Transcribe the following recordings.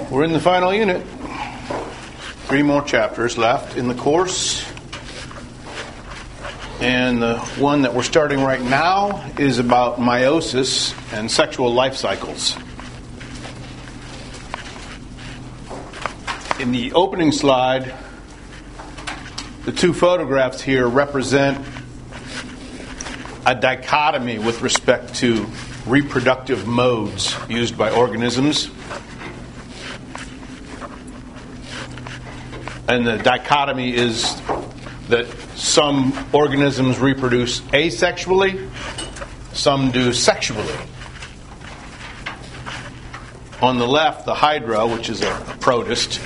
We're in the final unit. 3 more chapters left in the course. And the one that we're starting right now is about meiosis and sexual life cycles. In the opening slide, the 2 photographs here represent a dichotomy with respect to reproductive modes used by organisms. And the dichotomy is that some organisms reproduce asexually, some do sexually. On the left, the hydra, which is a protist,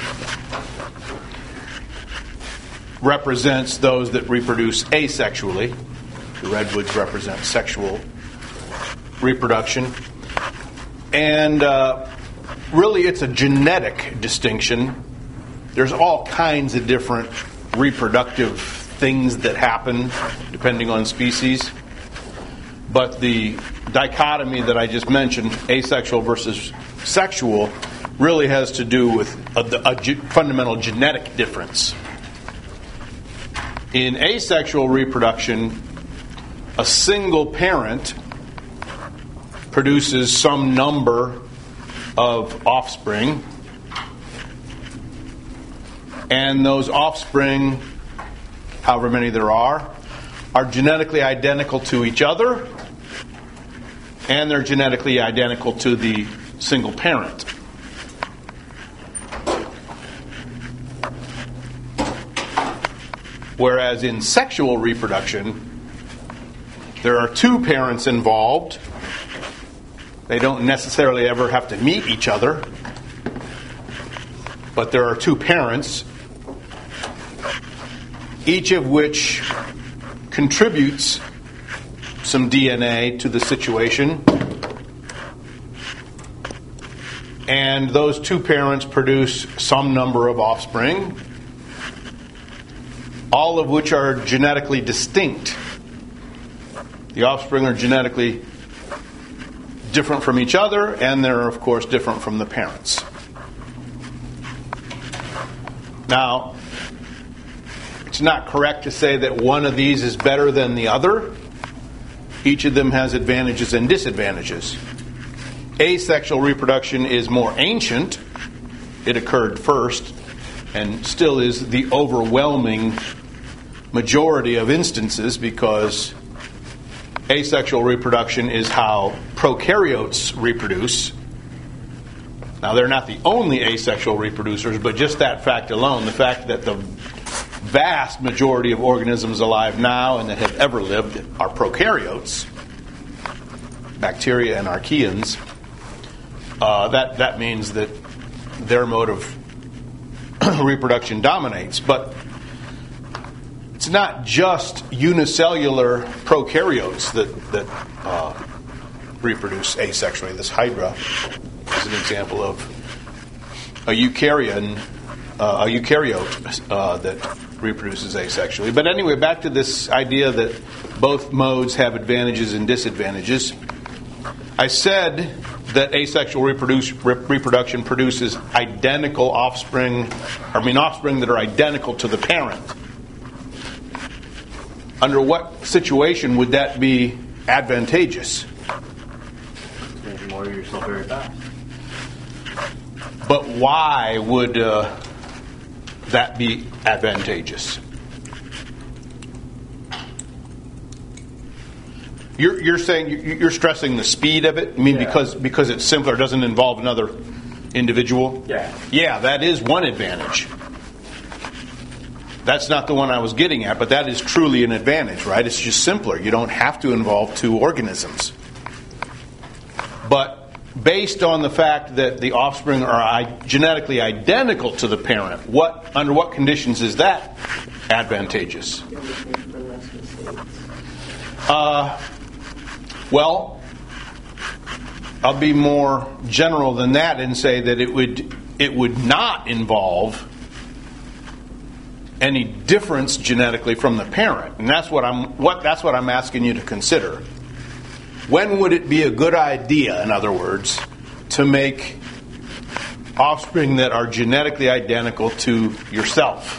represents those that reproduce asexually. The redwoods represent sexual reproduction. And really, it's a genetic distinction. There's all kinds of different reproductive things that happen depending on species. But the dichotomy that I just mentioned, asexual versus sexual, really has to do with a fundamental genetic difference. In asexual reproduction, a single parent produces some number of offspring, and those offspring, however many there are genetically identical to each other, and they're genetically identical to the single parent. Whereas in sexual reproduction, there are 2 parents involved. They don't necessarily ever have to meet each other, but there are 2 parents, each of which contributes some DNA to the situation. And those 2 parents produce some number of offspring, all of which are genetically distinct. The offspring are genetically different from each other, and they're, of course, different from the parents. Now, it's not correct to say that one of these is better than the other. Each of them has advantages and disadvantages. Asexual reproduction is more ancient. It occurred first and still is the overwhelming majority of instances, because asexual reproduction is how prokaryotes reproduce. Now, they're not the only asexual reproducers, but just that fact alone, the fact that the vast majority of organisms alive now and that have ever lived are prokaryotes, bacteria and archaeans, that means that their mode of reproduction dominates. But it's not just unicellular prokaryotes that reproduce asexually. This hydra is an example of a eukaryote that reproduces asexually. But anyway, back to this idea that both modes have advantages and disadvantages. I said that asexual reproduction produces identical offspring that are identical to the parent. Under what situation would that be advantageous? Make you more yourself very fast. But why would that be advantageous? You're saying you're stressing the speed of it. I mean, because it's simpler, doesn't involve another individual. Yeah, that is one advantage. That's not the one I was getting at, but that is truly an advantage, right? It's just simpler. You don't have to involve 2 organisms. But based on the fact that the offspring are genetically identical to the parent, under what conditions is that advantageous? Well, I'll be more general than that and say that it would not involve any difference genetically from the parent, and that's what I'm asking you to consider. When would it be a good idea, in other words, to make offspring that are genetically identical to yourself.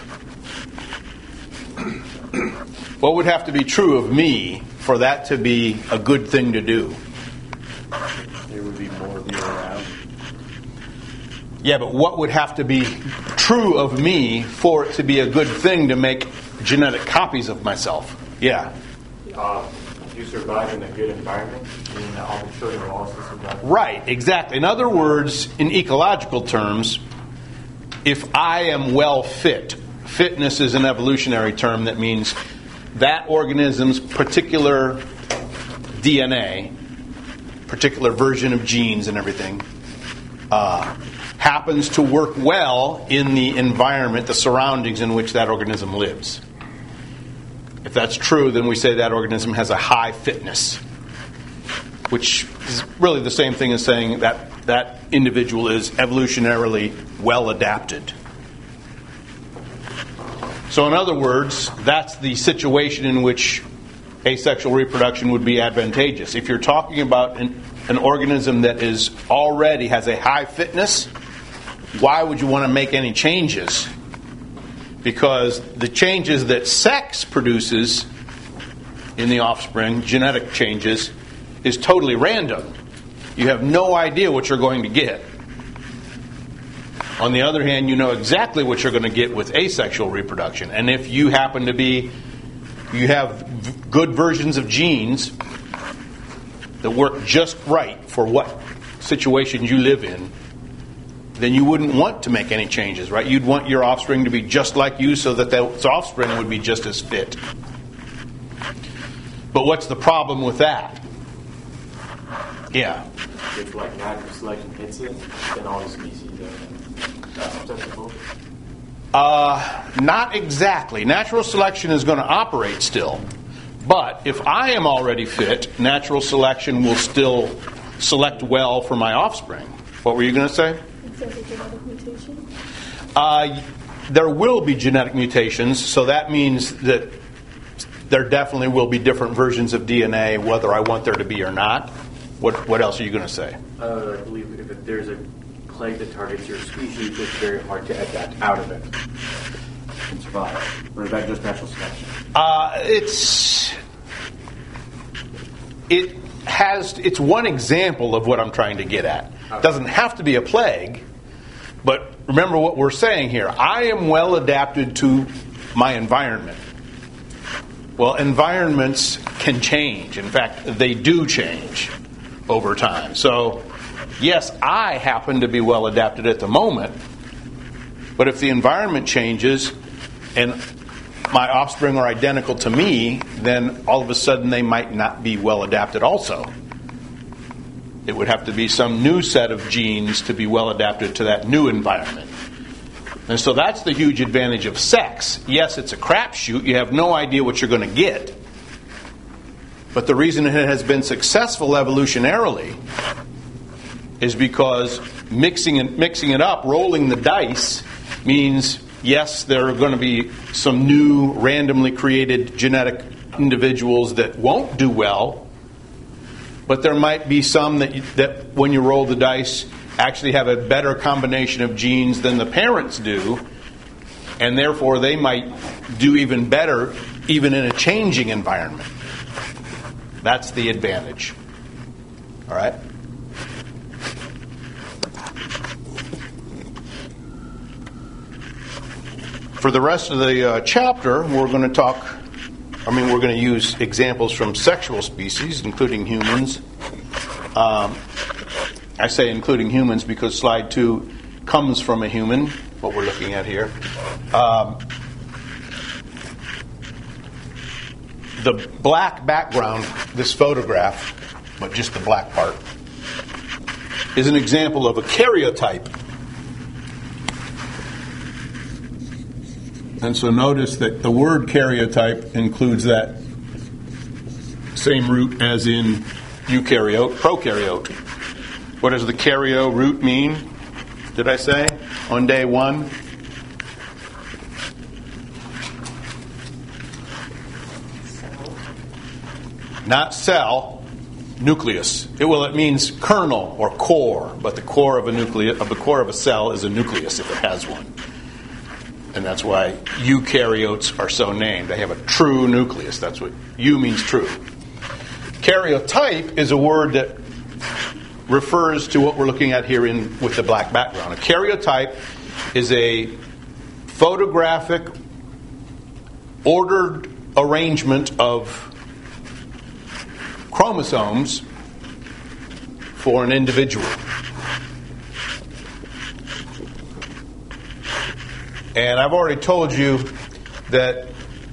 What would have to be true of me for that to be a good thing to do? There would be more of you around. Yeah, but what would have to be true of me for it to be a good thing to make genetic copies of myself? Yeah. You survive in a good environment, meaning that all the children will also survive. Right, exactly. In other words, in ecological terms, if I am well fit, fitness is an evolutionary term that means that organism's particular DNA, particular version of genes and everything, happens to work well in the environment, the surroundings in which that organism lives. If that's true, then we say that organism has a high fitness, which is really the same thing as saying that that individual is evolutionarily well adapted. So in other words, that's the situation in which asexual reproduction would be advantageous. If you're talking about an organism that is already has a high fitness, why would you want to make any changes? Because the changes that sex produces in the offspring, genetic changes, is totally random. You have no idea what you're going to get. On the other hand, you know exactly what you're going to get with asexual reproduction. And if you happen to be, you have good versions of genes that work just right for what situations you live in, then you wouldn't want to make any changes, right? You'd want your offspring to be just like you so that that offspring would be just as fit. But what's the problem with that? Yeah. If like natural selection hits it, then all the species are susceptible. Not exactly. Natural selection is going to operate still. But if I am already fit, natural selection will still select well for my offspring. What were you going to say? Genetic mutation? There will be genetic mutations, so that means that there definitely will be different versions of DNA, whether I want there to be or not. What else are you going to say? I believe if there's a plague that targets your species, it's very hard to adapt out of it and survive. Or is that just natural selection? It's one example of what I'm trying to get at. It doesn't have to be a plague, but remember what we're saying here. I am well adapted to my environment. Well, environments can change. In fact, they do change over time. So, yes, I happen to be well adapted at the moment, but if the environment changes and my offspring are identical to me, then all of a sudden they might not be well adapted also. It would have to be some new set of genes to be well adapted to that new environment. And so that's the huge advantage of sex. Yes, it's a crapshoot. You have no idea what you're going to get. But the reason it has been successful evolutionarily is because mixing it up, rolling the dice, means, yes, there are going to be some new randomly created genetic individuals that won't do well, but there might be some that when you roll the dice actually have a better combination of genes than the parents do, and therefore they might do even better even in a changing environment. That's the advantage. All right? For the rest of the chapter, we're going to use examples from sexual species, including humans. I say including humans because slide 2 comes from a human, what we're looking at here. The black background, this photograph, but just the black part, is an example of a karyotype. And so notice that the word karyotype includes that same root as in eukaryote, prokaryote. What does the karyo root mean? Did I say on day 1? Not cell. nucleus. It means kernel or core, but the core of a cell is a nucleus if it has one. And that's why eukaryotes are so named. They have a true nucleus. That's what eu means true. Karyotype is a word that refers to what we're looking at here with the black background. A karyotype is a photographic ordered arrangement of chromosomes for an individual. And I've already told you that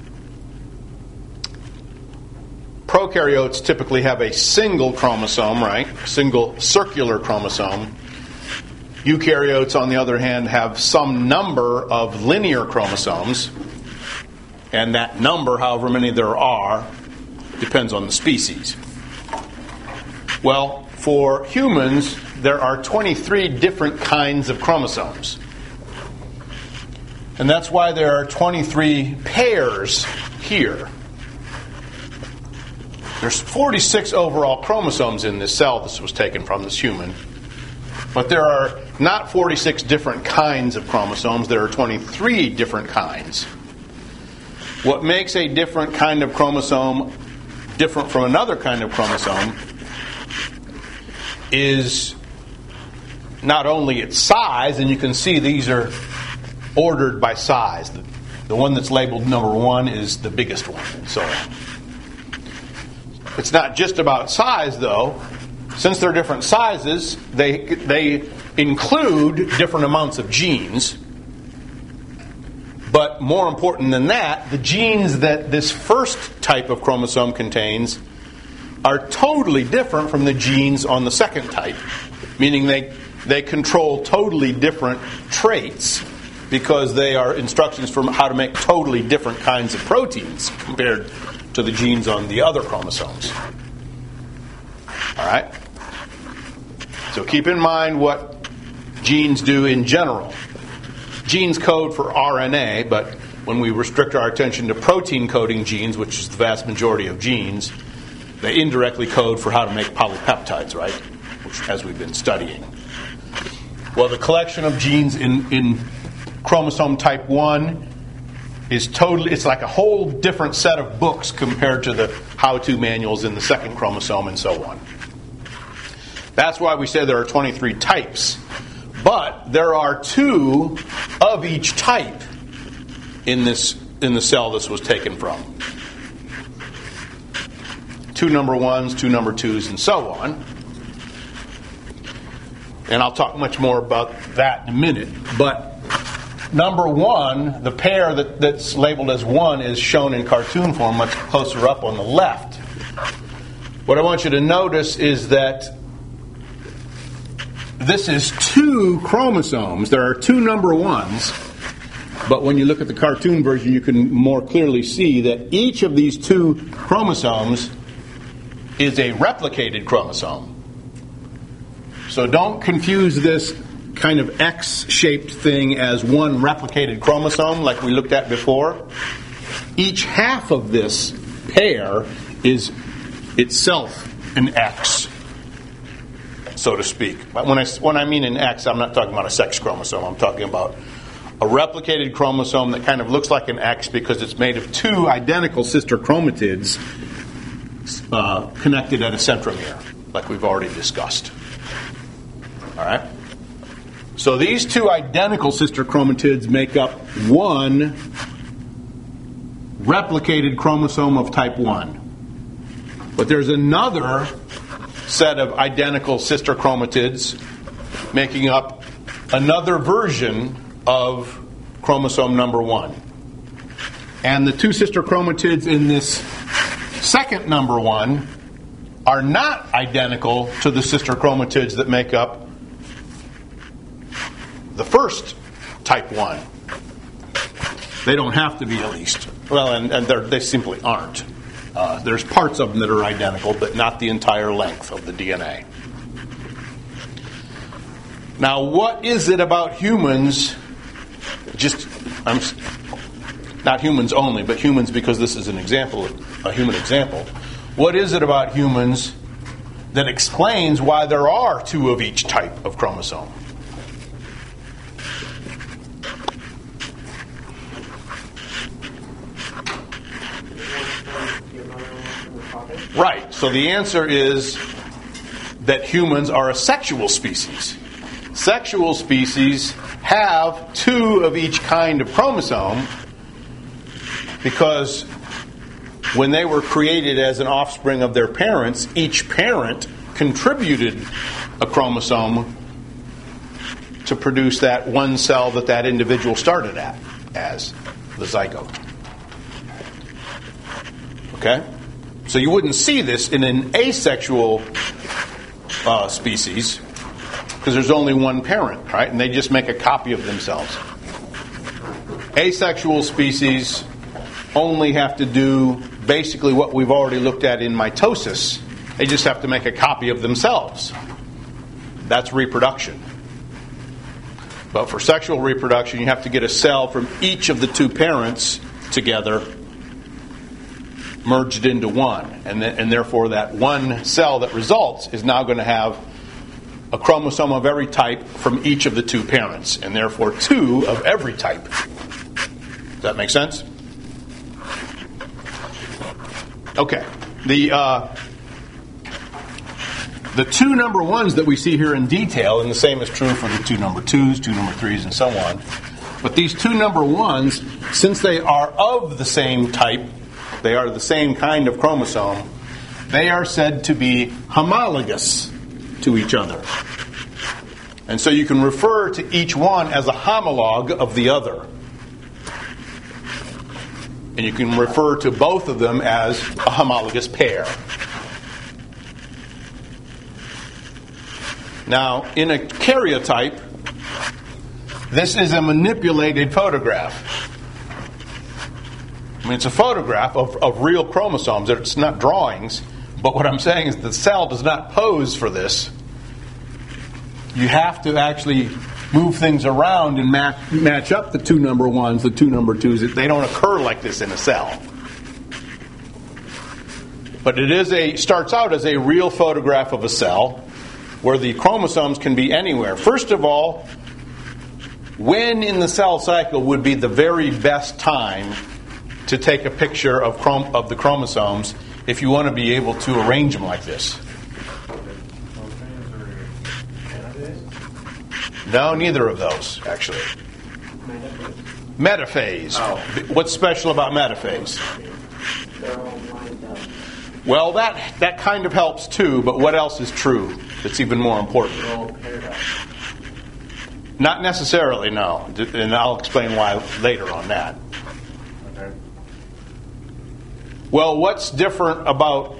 prokaryotes typically have a single chromosome, right? Single circular chromosome. Eukaryotes, on the other hand, have some number of linear chromosomes. And that number, however many there are, depends on the species. Well, for humans, there are 23 different kinds of chromosomes. And that's why there are 23 pairs here. There's 46 overall chromosomes in this cell this was taken from, this human. But there are not 46 different kinds of chromosomes. There are 23 different kinds. What makes a different kind of chromosome different from another kind of chromosome is not only its size, and you can see these are ordered by size. The one that's labeled number 1 is the biggest one, and so on. It's not just about size, though. Since they're different sizes, they include different amounts of genes. But more important than that, the genes that this first type of chromosome contains are totally different from the genes on the second type, meaning they control totally different traits because they are instructions for how to make totally different kinds of proteins compared to the genes on the other chromosomes. All right? So keep in mind what genes do in general. Genes code for RNA, but when we restrict our attention to protein-coding genes, which is the vast majority of genes, they indirectly code for how to make polypeptides, right? Which, as we've been studying. Well, the collection of genes in chromosome type 1 is it's like a whole different set of books compared to the how-to manuals in the second chromosome and so on. That's why we say there are 23 types. But there are 2 of each type in the cell this was taken from. 2 number 1s, 2 number 2s, and so on. And I'll talk much more about that in a minute. But number 1, the pair that's labeled as 1, is shown in cartoon form much closer up on the left. What I want you to notice is that this is 2 chromosomes. There are 2 number 1s, but when you look at the cartoon version, you can more clearly see that each of these 2 chromosomes is a replicated chromosome. So don't confuse this kind of X-shaped thing as one replicated chromosome like we looked at before. Each half of this pair is itself an X, so to speak. But when I mean an X, I'm not talking about a sex chromosome. I'm talking about a replicated chromosome that kind of looks like an X because it's made of 2 identical sister chromatids connected at a centromere, like we've already discussed. All right? So these 2 identical sister chromatids make up 1 replicated chromosome of type 1. But there's another set of identical sister chromatids making up another version of chromosome number 1. And the 2 sister chromatids in this second number 1 are not identical to the sister chromatids that make up the first type 1. They don't have to be, at least. Well, and they simply aren't. There's parts of them that are identical, but not the entire length of the DNA. Now, what is it about humans, not humans only, but humans because this is an example, a human example. What is it about humans that explains why there are 2 of each type of chromosome. Right. So the answer is that humans are a sexual species. Sexual species have 2 of each kind of chromosome because when they were created as an offspring of their parents, each parent contributed a chromosome to produce that one cell that individual started at as the zygote. Okay? So you wouldn't see this in an asexual species because there's only one parent, right? And they just make a copy of themselves. Asexual species only have to do basically what we've already looked at in mitosis. They just have to make a copy of themselves. That's reproduction. But for sexual reproduction, you have to get a cell from each of the 2 parents together, merged into one. And therefore that one cell that results is now going to have a chromosome of every type from each of the 2 parents. And therefore 2 of every type. Does that make sense? Okay. The 2 number 1s that we see here in detail, and the same is true for the 2 number 2s, 2 number 3s, and so on. But these 2 number 1s, since they are of the same type, they are the same kind of chromosome, they are said to be homologous to each other. And so you can refer to each one as a homologue of the other. And you can refer to both of them as a homologous pair. Now, in a karyotype, this is a manipulated photograph. I mean, it's a photograph of real chromosomes. It's not drawings. But what I'm saying is the cell does not pose for this. You have to actually move things around and match up the 2 number 1s, the 2 number 2s. They don't occur like this in a cell. But it starts out as a real photograph of a cell where the chromosomes can be anywhere. First of all, when in the cell cycle would be the very best time to take a picture of the chromosomes if you want to be able to arrange them like this? No, neither of those, actually. Metaphase. Oh. What's special about metaphase? They're all lined up. Well, that kind of helps too, but what else is true that's even more important? They're all paired up. Not necessarily, no. And I'll explain why later on that. Okay. Well, what's different about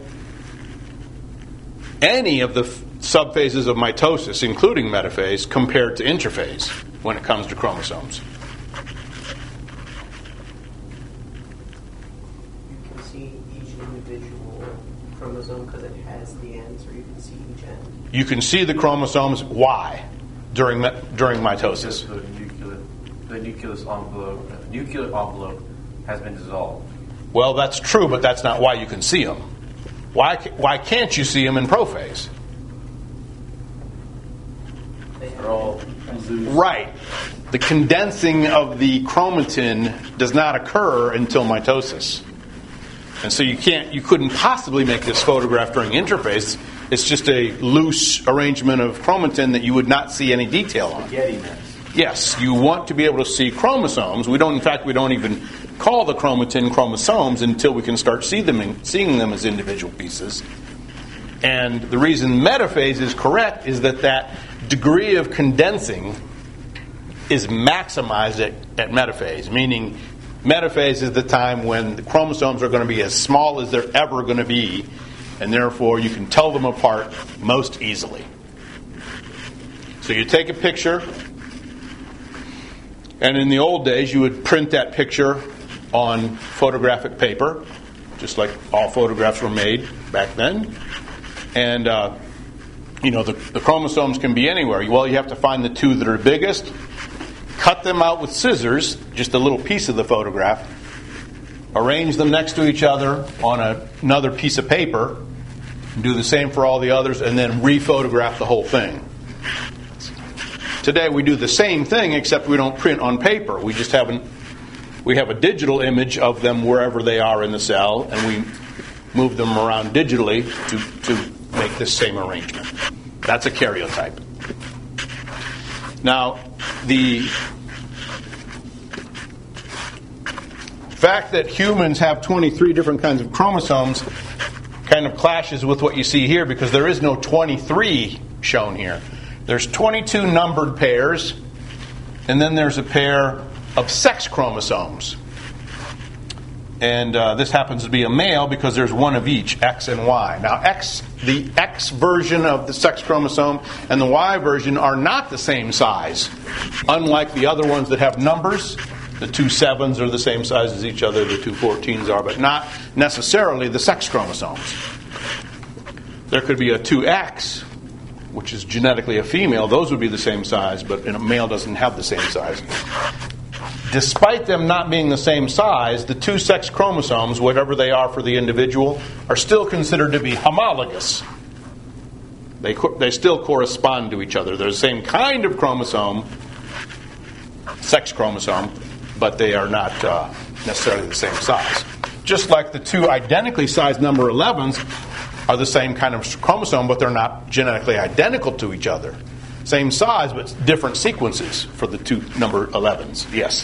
any of the subphases of mitosis, including metaphase, compared to interphase when it comes to chromosomes? You can see each individual chromosome because it has the ends, or you can see each end. You can see the chromosomes. Why? During mitosis. The nuclear envelope has been dissolved. Well, that's true, but that's not why you can see them. Why can't you see them in prophase? They're all loose. Right. The condensing of the chromatin does not occur until mitosis. And so you couldn't possibly make this photograph during interphase. It's just a loose arrangement of chromatin that you would not see any detail on. Spaghetti mess. Yes, you want to be able to see chromosomes. We don't even call the chromatin chromosomes until we can start seeing them as individual pieces. And the reason metaphase is correct is that degree of condensing is maximized at metaphase, meaning metaphase is the time when the chromosomes are going to be as small as they're ever going to be, and therefore you can tell them apart most easily. So you take a picture, and in the old days you would print that picture on photographic paper, just like all photographs were made back then. And the chromosomes can be anywhere. Well, you have to find the 2 that are biggest, cut them out with scissors, just a little piece of the photograph, arrange them next to each other on another piece of paper, do the same for all the others, and then rephotograph the whole thing. Today we do the same thing, except we don't print on paper. We have a digital image of them wherever they are in the cell, and we move them around digitally to make this same arrangement. That's a karyotype. Now, the fact that humans have 23 different kinds of chromosomes kind of clashes with what you see here, because there is no 23 shown here. There's 22 numbered pairs, and then there's a pair of sex chromosomes. And this happens to be a male because there's one of each, X and Y. Now, the X version of the sex chromosome and the Y version are not the same size. Unlike the other ones that have numbers, the 2 7s are the same size as each other, the 2 14s are, but not necessarily the sex chromosomes. There could be a 2X, which is genetically a female. Those would be the same size, but a male doesn't have the same size. Despite them not being the same size, the 2 sex chromosomes, whatever they are for the individual, are still considered to be homologous. They still correspond to each other. They're the same kind of chromosome, sex chromosome, but they are not necessarily the same size. Just like the 2 identically sized number 11s are the same kind of chromosome, but they're not genetically identical to each other. Same size, but different sequences for the 2 number 11s. Yes?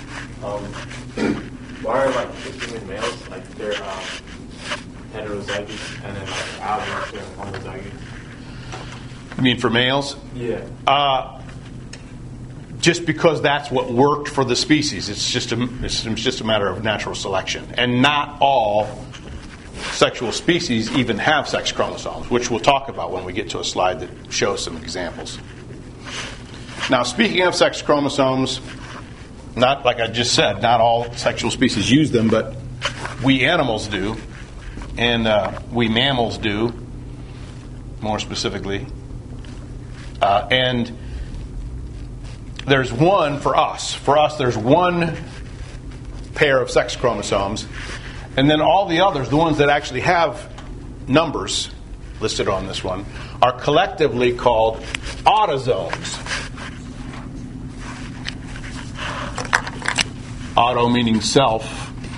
Why are like the human males, like they're heterozygous, and then like albums they're homozygous? You mean for males? Yeah. Just because that's what worked for the species. It's just a matter of natural selection. And not all sexual species even have sex chromosomes, which we'll talk about when we get to a slide that shows some examples. Now, speaking of sex chromosomes, not like I just said, not all sexual species use them, but we animals do, and we mammals do, more specifically. And there's one for us. For us, there's one pair of sex chromosomes, and then all the others, the ones that actually have numbers listed on this one, are collectively called autosomes. Auto meaning self.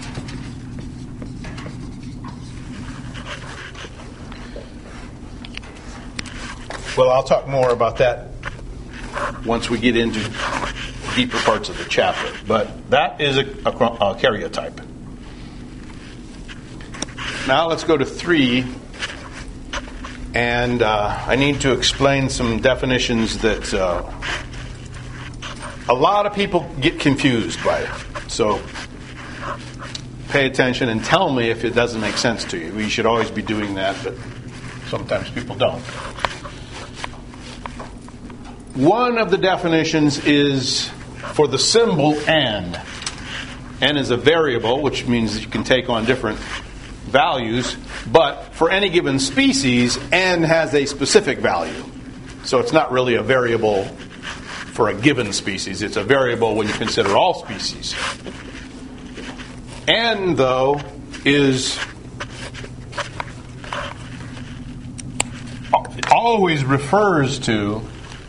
Well, I'll talk more about that once we get into deeper parts of the chapter. But that is a karyotype. Now let's go to 3. And I need to explain some definitions that a lot of people get confused by. So pay attention and tell me if it doesn't make sense to you. We should always be doing that, but sometimes people don't. One of the definitions is for the symbol n. N is a variable, which means you can take on different values, but for any given species, n has a specific value. So it's not really a variable for a given species. It's a variable when you consider all species. N, though, always refers to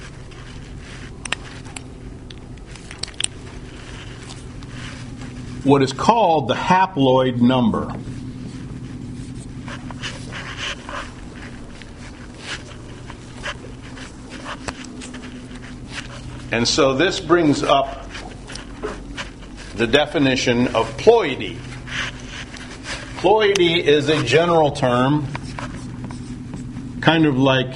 what is called the haploid number. And so this brings up the definition of ploidy. Ploidy is a general term, kind of like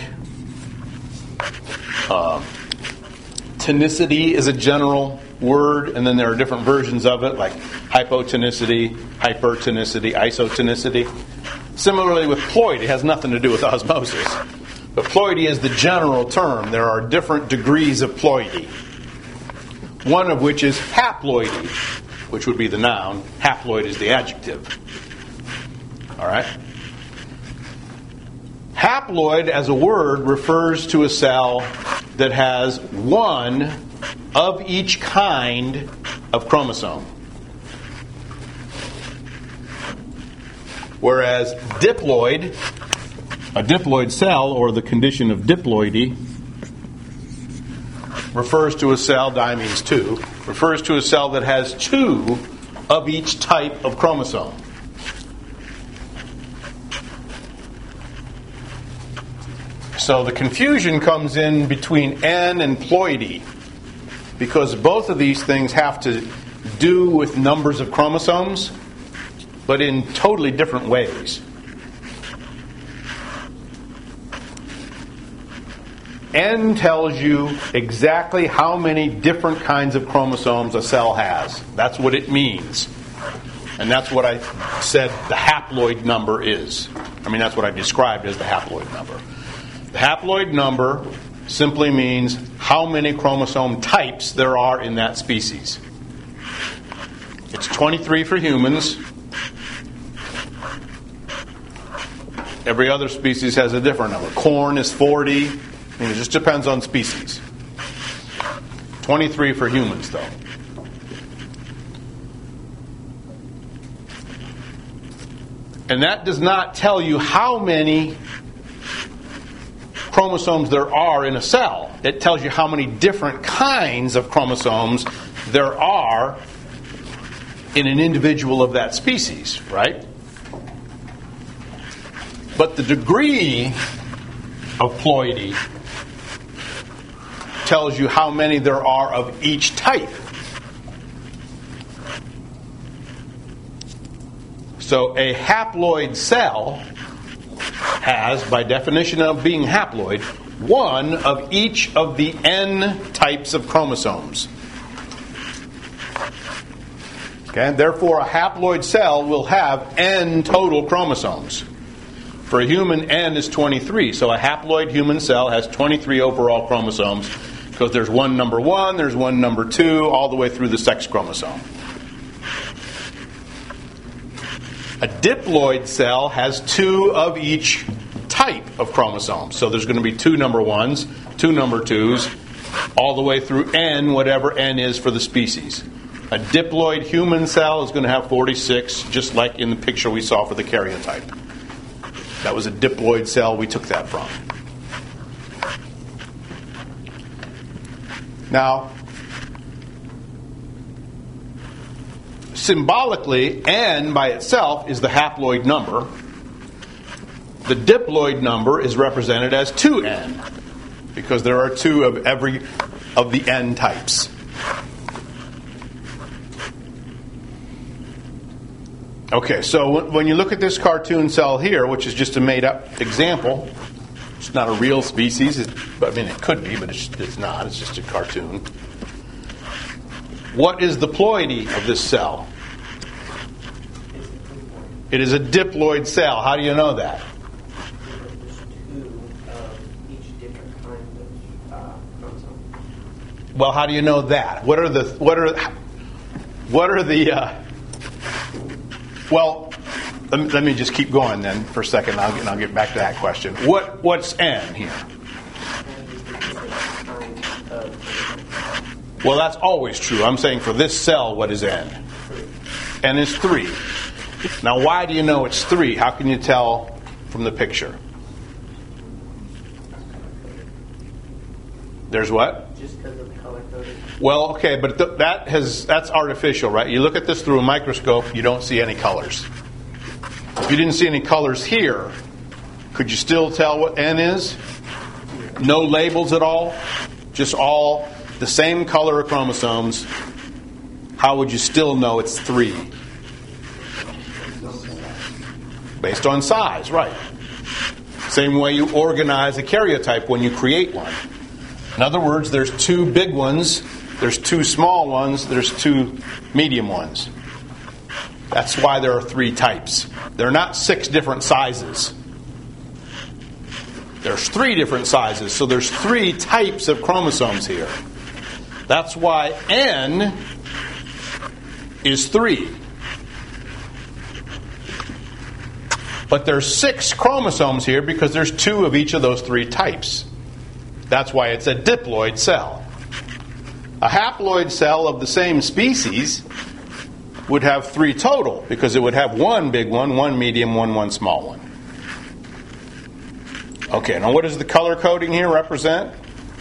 tonicity is a general word, and then there are different versions of it, like hypotonicity, hypertonicity, isotonicity. Similarly with ploidy, it has nothing to do with osmosis. But ploidy is the general term. There are different degrees of ploidy. One of which is haploidy, which would be the noun. Haploid is the adjective. All right? Haploid as a word refers to a cell that has one of each kind of chromosome. Whereas diploid A diploid cell, or the condition of diploidy, refers to a cell, di means two, refers to a cell that has two of each type of chromosome. So the confusion comes in between N and ploidy, because both of these things have to do with numbers of chromosomes, but in totally different ways. N tells you exactly how many different kinds of chromosomes a cell has. That's what it means. And that's what I said the haploid number is. That's what I described as the haploid number. The haploid number simply means how many chromosome types there are in that species. It's 23 for humans. Every other species has a different number. Corn is 40. It just depends on species. 23 for humans, though. And that does not tell you how many chromosomes there are in a cell. It tells you how many different kinds of chromosomes there are in an individual of that species, right? But the degree of ploidy tells you how many there are of each type. So a haploid cell has, by definition of being haploid, one of each of the N types of chromosomes. Okay? Therefore, a haploid cell will have N total chromosomes. For a human, N is 23. So a haploid human cell has 23 overall chromosomes, because there's one number 1, there's one number 2, all the way through the sex chromosome. A diploid cell has 2 of each type of chromosomes. So there's going to be 2 number 1s, 2 number 2s, all the way through N, whatever N is for the species. A diploid human cell is going to have 46, just like in the picture we saw for the karyotype. That was a diploid cell we took that from. Now, symbolically, N by itself is the haploid number. The diploid number is represented as 2N, because there are 2 of every of the N types. Okay, so when you look at this cartoon cell here, which is just a made-up example, it's not a real species. It could be, but it's not. It's just a cartoon. What is the ploidy of this cell? It is a diploid cell. How do you know that? There's 2 of each different kind of chromosome. Well, how do you know that? Well, let me just keep going then for a second. I'll get back to that question. What's N here? Well, that's always true. I'm saying for this cell, what is N? N is 3. Now, why do you know it's 3? How can you tell from the picture? There's what? Just because of the color coding. Well, okay, but that's artificial, right? You look at this through a microscope, you don't see any colors. If you didn't see any colors here, could you still tell what N is? No labels at all? Just all the same color of chromosomes. How would you still know it's 3? Based on size, right. Same way you organize a karyotype when you create one. In other words, there's 2 big ones, there's 2 small ones, there's 2 medium ones. That's why there are 3 types. They're not 6 different sizes. There's 3 different sizes, so there's 3 types of chromosomes here. That's why N is 3. But there's 6 chromosomes here because there's 2 of each of those 3 types. That's why it's a diploid cell. A haploid cell of the same species would have 3 total, because it would have 1 big one, 1 medium one, 1 small one. Okay, now what does the color coding here represent?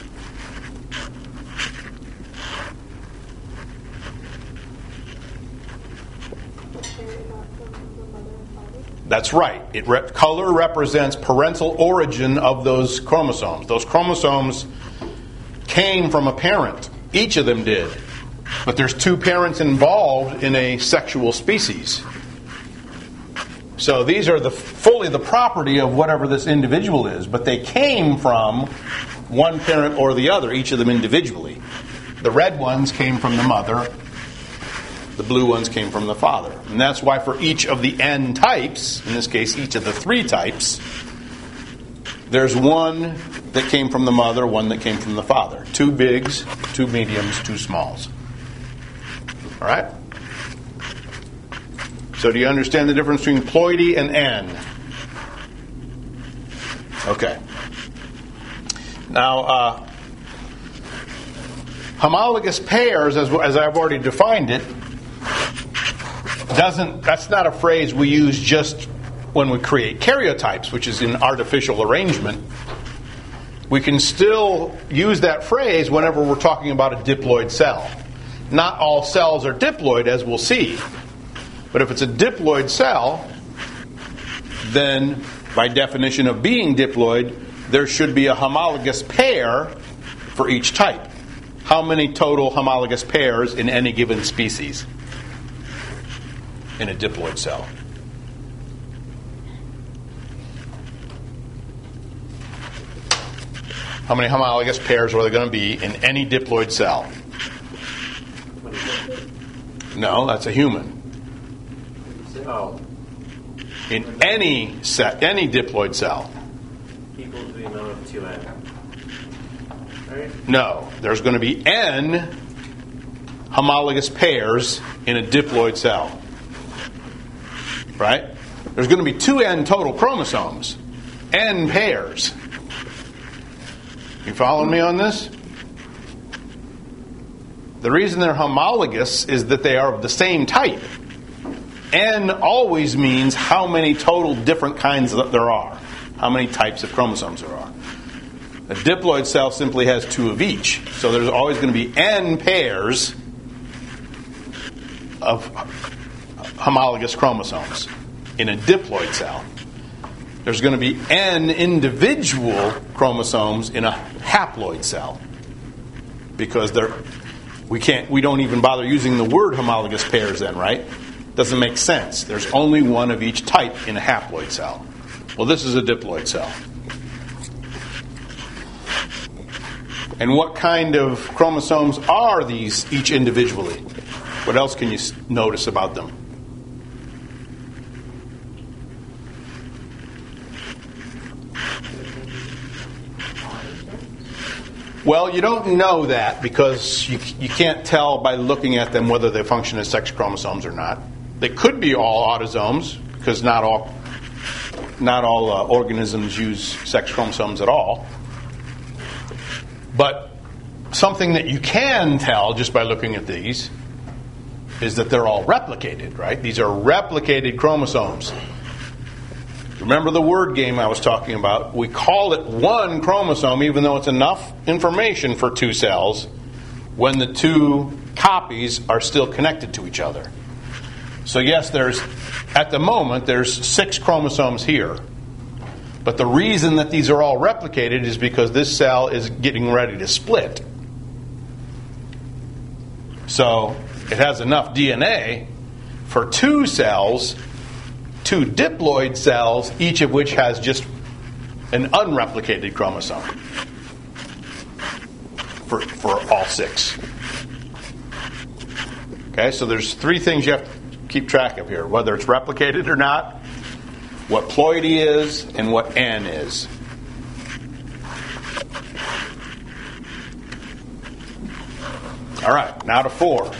That's right. Color represents parental origin of those chromosomes. Those chromosomes came from a parent. Each of them did. But there's two parents involved in a sexual species. So these are fully the property of whatever this individual is, but they came from one parent or the other, each of them individually. The red ones came from the mother. The blue ones came from the father. And that's why for each of the N types, in this case each of the 3 types, there's one that came from the mother, one that came from the father. 2 bigs, 2 mediums, 2 smalls. All right? So do you understand the difference between ploidy and N? Okay. Now, homologous pairs, as I've already defined it, that's not a phrase we use just when we create karyotypes, which is in artificial arrangement. We can still use that phrase whenever we're talking about a diploid cell. Not all cells are diploid, as we'll see. But if it's a diploid cell, then by definition of being diploid, there should be a homologous pair for each type. How many total homologous pairs in any given species in a diploid cell? How many homologous pairs are there going to be in any diploid cell? No, that's a human. Oh. In any diploid cell. Equal to the amount of 2n. Right? No, there's going to be n homologous pairs in a diploid cell. Right? There's going to be 2n total chromosomes. N pairs. You following me on this? The reason they're homologous is that they are of the same type. N always means how many total different kinds that there are. How many types of chromosomes there are. A diploid cell simply has 2 of each. So there's always going to be n pairs of homologous chromosomes in a diploid cell. There's going to be n individual chromosomes in a haploid cell. Because we don't even bother using the word homologous pairs then, right? Doesn't make sense. There's only one of each type in a haploid cell. Well, this is a diploid cell. And what kind of chromosomes are these each individually? What else can you notice about them? Well, you don't know that because you can't tell by looking at them whether they function as sex chromosomes or not. They could be all autosomes because not all organisms use sex chromosomes at all. But something that you can tell just by looking at these is that they're all replicated, right? These are replicated chromosomes. Remember the word game I was talking about? We call it one chromosome even though it's enough information for 2 cells when the 2 copies are still connected to each other. So yes, at the moment, there's 6 chromosomes here. But the reason that these are all replicated is because this cell is getting ready to split. So it has enough DNA for 2 cells, 2 diploid cells, each of which has just an unreplicated chromosome for all 6. Okay, so there's 3 things you have to keep track of here, whether it's replicated or not, what ploidy is, and what N is. All right, now to 4.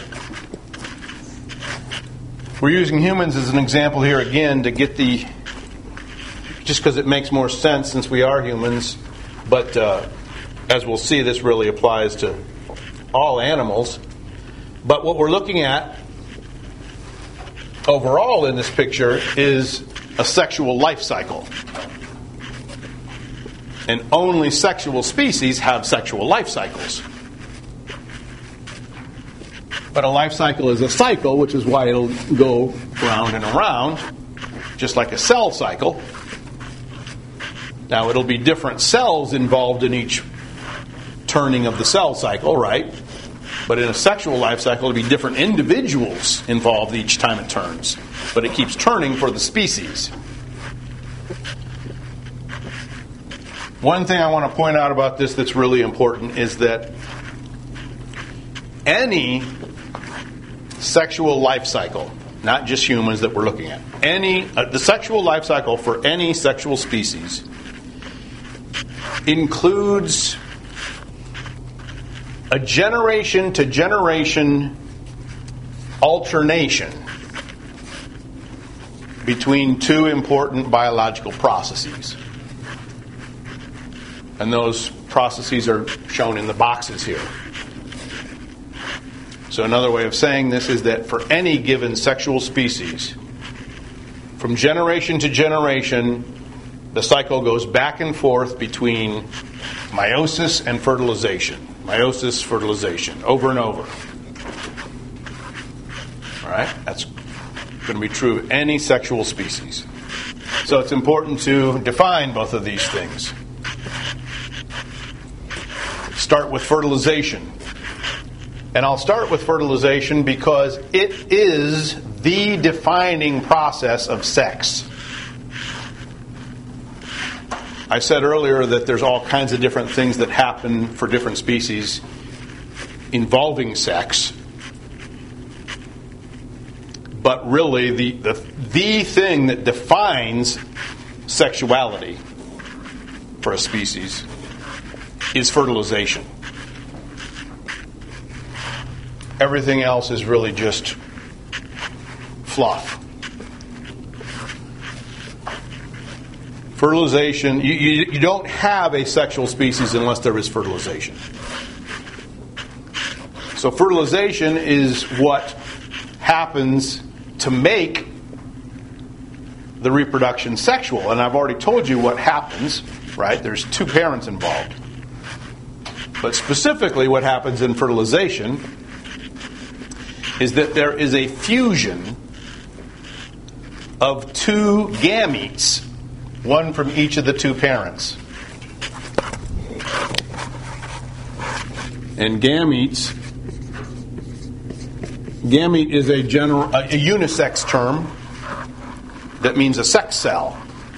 We're using humans as an example here again to get just because it makes more sense since we are humans, but as we'll see, this really applies to all animals. But what we're looking at overall in this picture is a sexual life cycle. And only sexual species have sexual life cycles. But a life cycle is a cycle, which is why it'll go round and around, just like a cell cycle. Now, it'll be different cells involved in each turning of the cell cycle, right? But in a sexual life cycle, it'll be different individuals involved each time it turns. But it keeps turning for the species. One thing I want to point out about this that's really important is that any sexual life cycle, not just humans that we're looking at, the sexual life cycle for any sexual species includes a generation to generation alternation between two important biological processes. And those processes are shown in the boxes here. So another way of saying this is that for any given sexual species, from generation to generation, the cycle goes back and forth between meiosis and fertilization. Meiosis, fertilization, over and over. All right? That's going to be true of any sexual species. So it's important to define both of these things. Start with fertilization. And I'll start with fertilization because it is the defining process of sex. I said earlier that there's all kinds of different things that happen for different species involving sex. But really, the thing that defines sexuality for a species is fertilization. Everything else is really just fluff. Fertilization, you don't have a sexual species unless there is fertilization. So fertilization is what happens to make the reproduction sexual. And I've already told you what happens, right? There's two parents involved. But specifically what happens in fertilization is that there is a fusion of two gametes, one from each of the two parents. And gamete is a unisex term that means a sex cell.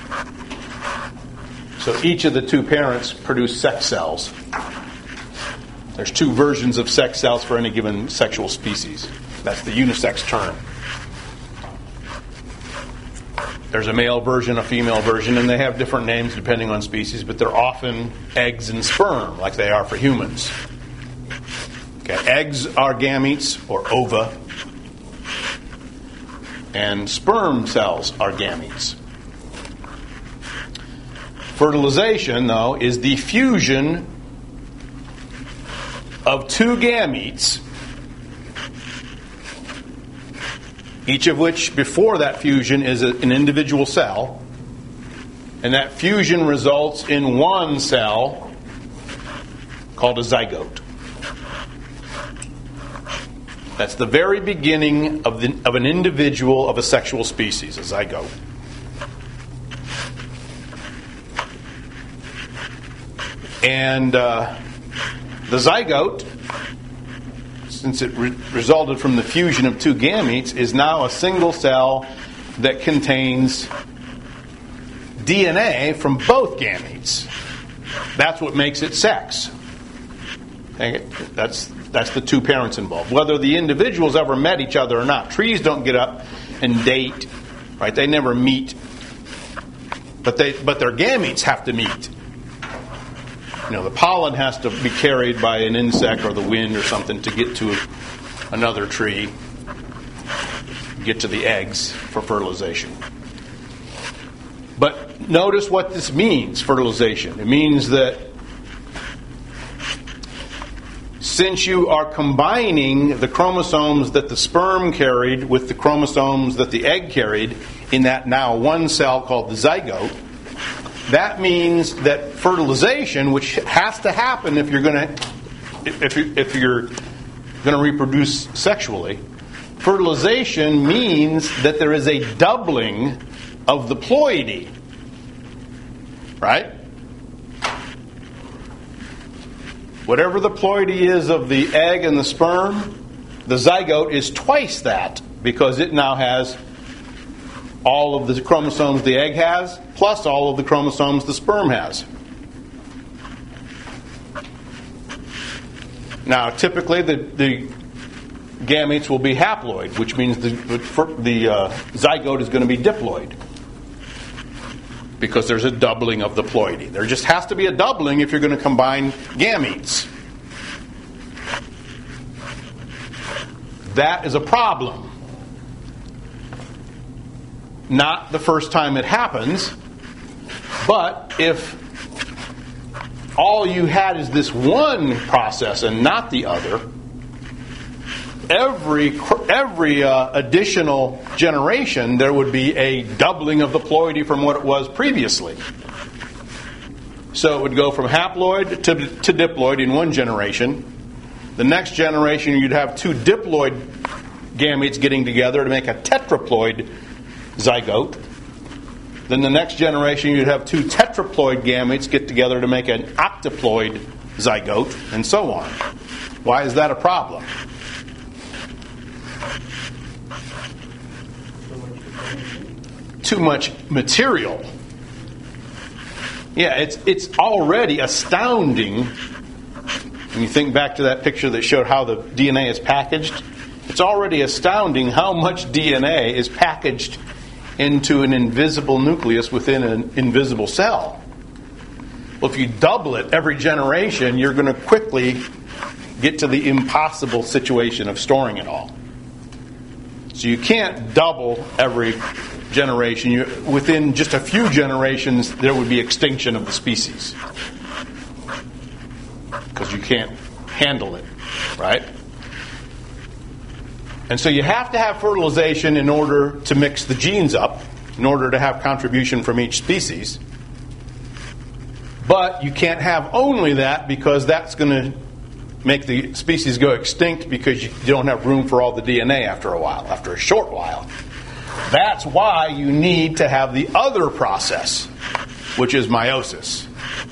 So each of the two parents produce sex cells. There's two versions of sex cells for any given sexual species. That's the unisex term. There's a male version, a female version, and they have different names depending on species, but they're often eggs and sperm, like they are for humans. Okay, eggs are gametes, or ova, and sperm cells are gametes. Fertilization, though, is the fusion of two gametes, each of which before that fusion is an individual cell, and that fusion results in one cell called a zygote. That's the very beginning of an individual of a sexual species, a zygote. And the zygote, since it resulted from the fusion of two gametes, is now a single cell that contains DNA from both gametes. That's what makes it sex. That's the two parents involved. Whether the individuals ever met each other or not. Trees don't get up and date, right? They never meet. But their gametes have to meet. You know, the pollen has to be carried by an insect or the wind or something to get to another tree, get to the eggs for fertilization. But notice what this means, fertilization. It means that since you are combining the chromosomes that the sperm carried with the chromosomes that the egg carried in that now one cell called the zygote, that means that fertilization, which has to happen if you're going to reproduce sexually, fertilization means that there is a doubling of the ploidy. Right? Whatever the ploidy is of the egg and the sperm, the zygote is twice that, because it now has all of the chromosomes the egg has, plus all of the chromosomes the sperm has. Now, typically the gametes will be haploid, which means the zygote is going to be diploid, because there's a doubling of the ploidy. There just has to be a doubling if you're going to combine gametes. That is a problem. Not the first time it happens, but if all you had is this one process and not the other, every additional generation there would be a doubling of the ploidy from what it was previously. So it would go from haploid to diploid in one generation. The next generation you'd have two diploid gametes getting together to make a tetraploid zygote. Then the next generation you'd have two tetraploid gametes get together to make an octaploid zygote, and so on. Why is that a problem? Too much material. Yeah, it's already astounding. When you think back to that picture that showed how the DNA is packaged, it's already astounding how much DNA is packaged into an invisible nucleus within an invisible cell. Well, if you double it every generation, you're going to quickly get to the impossible situation of storing it all. So you can't double every generation. Within just a few generations, there would be extinction of the species, because you can't handle it, right? And so you have to have fertilization in order to mix the genes up, in order to have contribution from each species. But you can't have only that, because that's going to make the species go extinct, because you don't have room for all the DNA after a short while. That's why you need to have the other process, which is meiosis.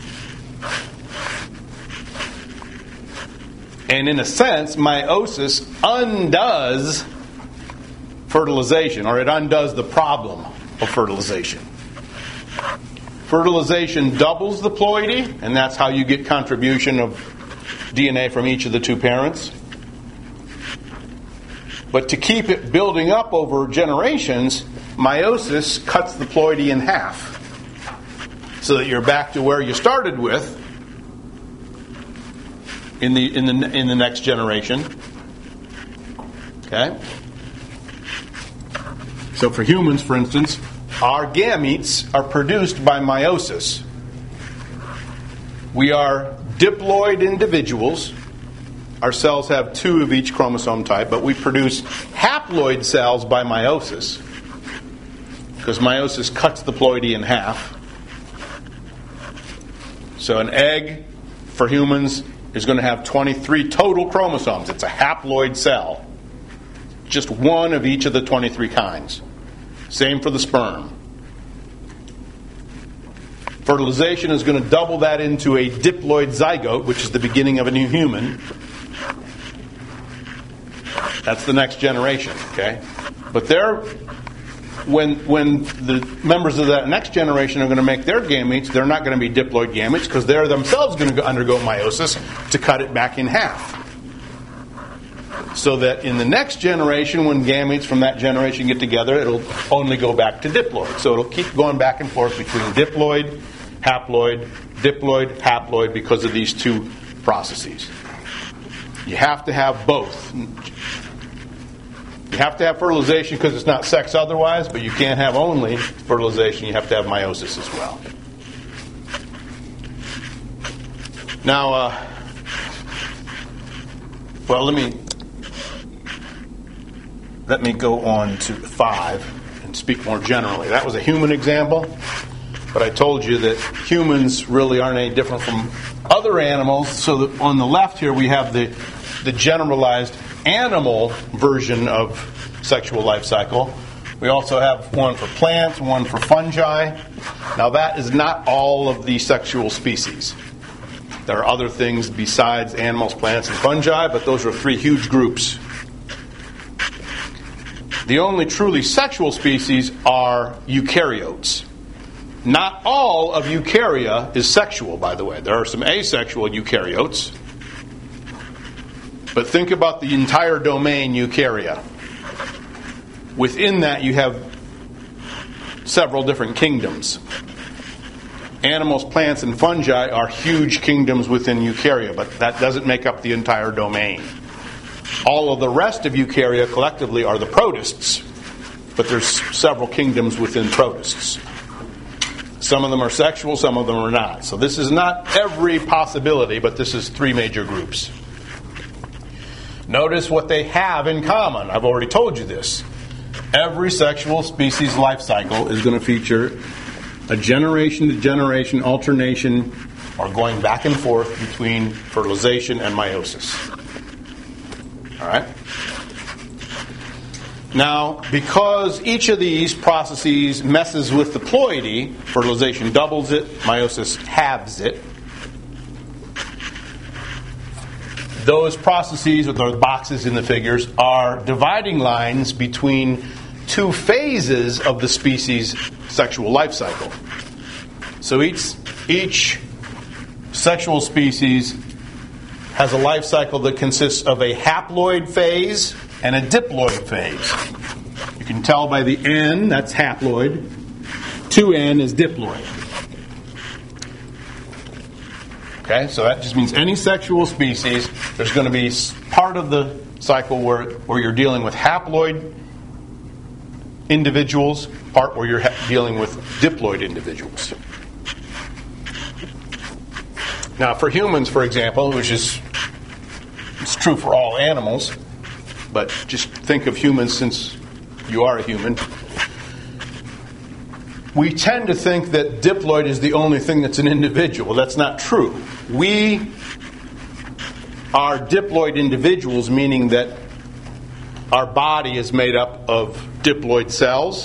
And in a sense, meiosis undoes fertilization, or it undoes the problem of fertilization. Fertilization doubles the ploidy, and that's how you get contribution of DNA from each of the two parents. But to keep it building up over generations, meiosis cuts the ploidy in half, so that you're back to where you started with in the next generation. Okay? So for humans, for instance, our gametes are produced by meiosis. We are diploid individuals. Our cells have two of each chromosome type, but we produce haploid cells by meiosis, because meiosis cuts the ploidy in half. So an egg for humans is going to have 23 total chromosomes. It's a haploid cell. Just one of each of the 23 kinds. Same for the sperm. Fertilization is going to double that into a diploid zygote, which is the beginning of a new human. That's the next generation, okay? But when the members of that next generation are going to make their gametes, they're not going to be diploid gametes, because they're themselves going to undergo meiosis to cut it back in half. So that in the next generation, when gametes from that generation get together, it'll only go back to diploid. So it'll keep going back and forth between diploid, haploid, diploid, haploid, because of these two processes. You have to have both. You have to have fertilization because it's not sex otherwise, but you can't have only fertilization. You have to have meiosis as well. Now, let me go on to 5 and speak more generally. That was a human example. But I told you that humans really aren't any different from other animals. So that on the left here we have the generalized animal version of sexual life cycle. We also have one for plants, one for fungi. Now that is not all of the sexual species. There are other things besides animals, plants, and fungi, but those are three huge groups. The only truly sexual species are eukaryotes. Not all of eukarya is sexual, by the way. There are some asexual eukaryotes. But think about the entire domain eukarya. Within that you have several different kingdoms. Animals, plants, and fungi are huge kingdoms within eukarya, but that doesn't make up the entire domain. All of the rest of eukarya collectively are the protists, but there's several kingdoms within protists. Some of them are sexual, some of them are not. So this is not every possibility, but this is three major groups. Notice what they have in common. I've already told you this. Every sexual species life cycle is going to feature a generation-to-generation alternation or going back and forth between fertilization and meiosis. All right? Now, because each of these processes messes with the ploidy, fertilization doubles it, meiosis halves it, those processes, or those boxes in the figures, are dividing lines between two phases of the species' sexual life cycle. So each sexual species has a life cycle that consists of a haploid phase and a diploid phase. You can tell by the N, that's haploid. 2N is diploid. Okay, so that just means any sexual species, there's going to be part of the cycle where you're dealing with haploid individuals, part where you're dealing with diploid individuals. Now, for humans, for example, it's true for all animals, but just think of humans since you are a human. We tend to think that diploid is the only thing that's an individual. That's not true. We are diploid individuals, meaning that our body is made up of diploid cells.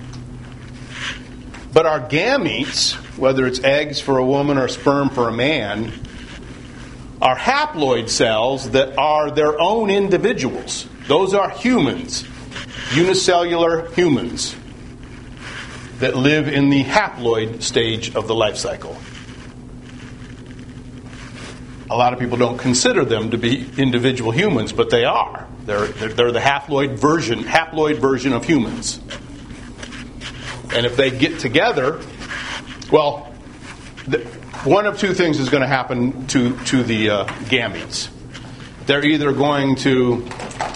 But our gametes, whether it's eggs for a woman or sperm for a man, are haploid cells that are their own individuals. Those are humans, unicellular humans, that live in the haploid stage of the life cycle. A lot of people don't consider them to be individual humans, but they are. They're the haploid version of humans. And if they get together, well, one of two things is going to happen to the gametes. They're either going to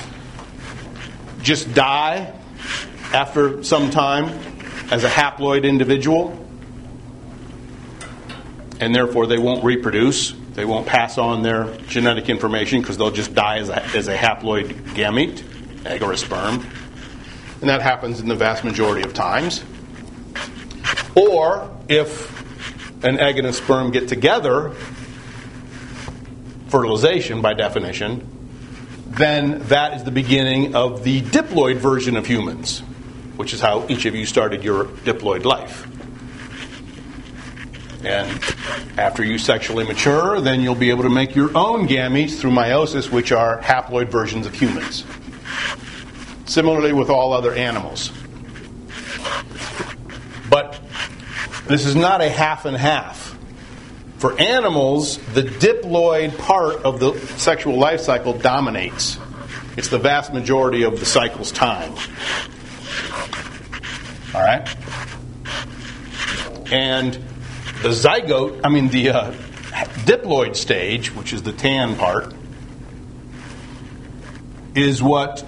just die after some time as a haploid individual, and therefore they won't reproduce. They won't pass on their genetic information because they'll just die as a haploid gamete, egg or a sperm. And that happens in the vast majority of times. Or if an egg and a sperm get together, fertilization by definition, then that is the beginning of the diploid version of humans, which is how each of you started your diploid life. And after you sexually mature, then you'll be able to make your own gametes through meiosis, which are haploid versions of humans. Similarly with all other animals. But this is not a half and half. For animals, the diploid part of the sexual life cycle dominates. It's the vast majority of the cycle's time. All right? And the diploid stage, which is the tan part, is what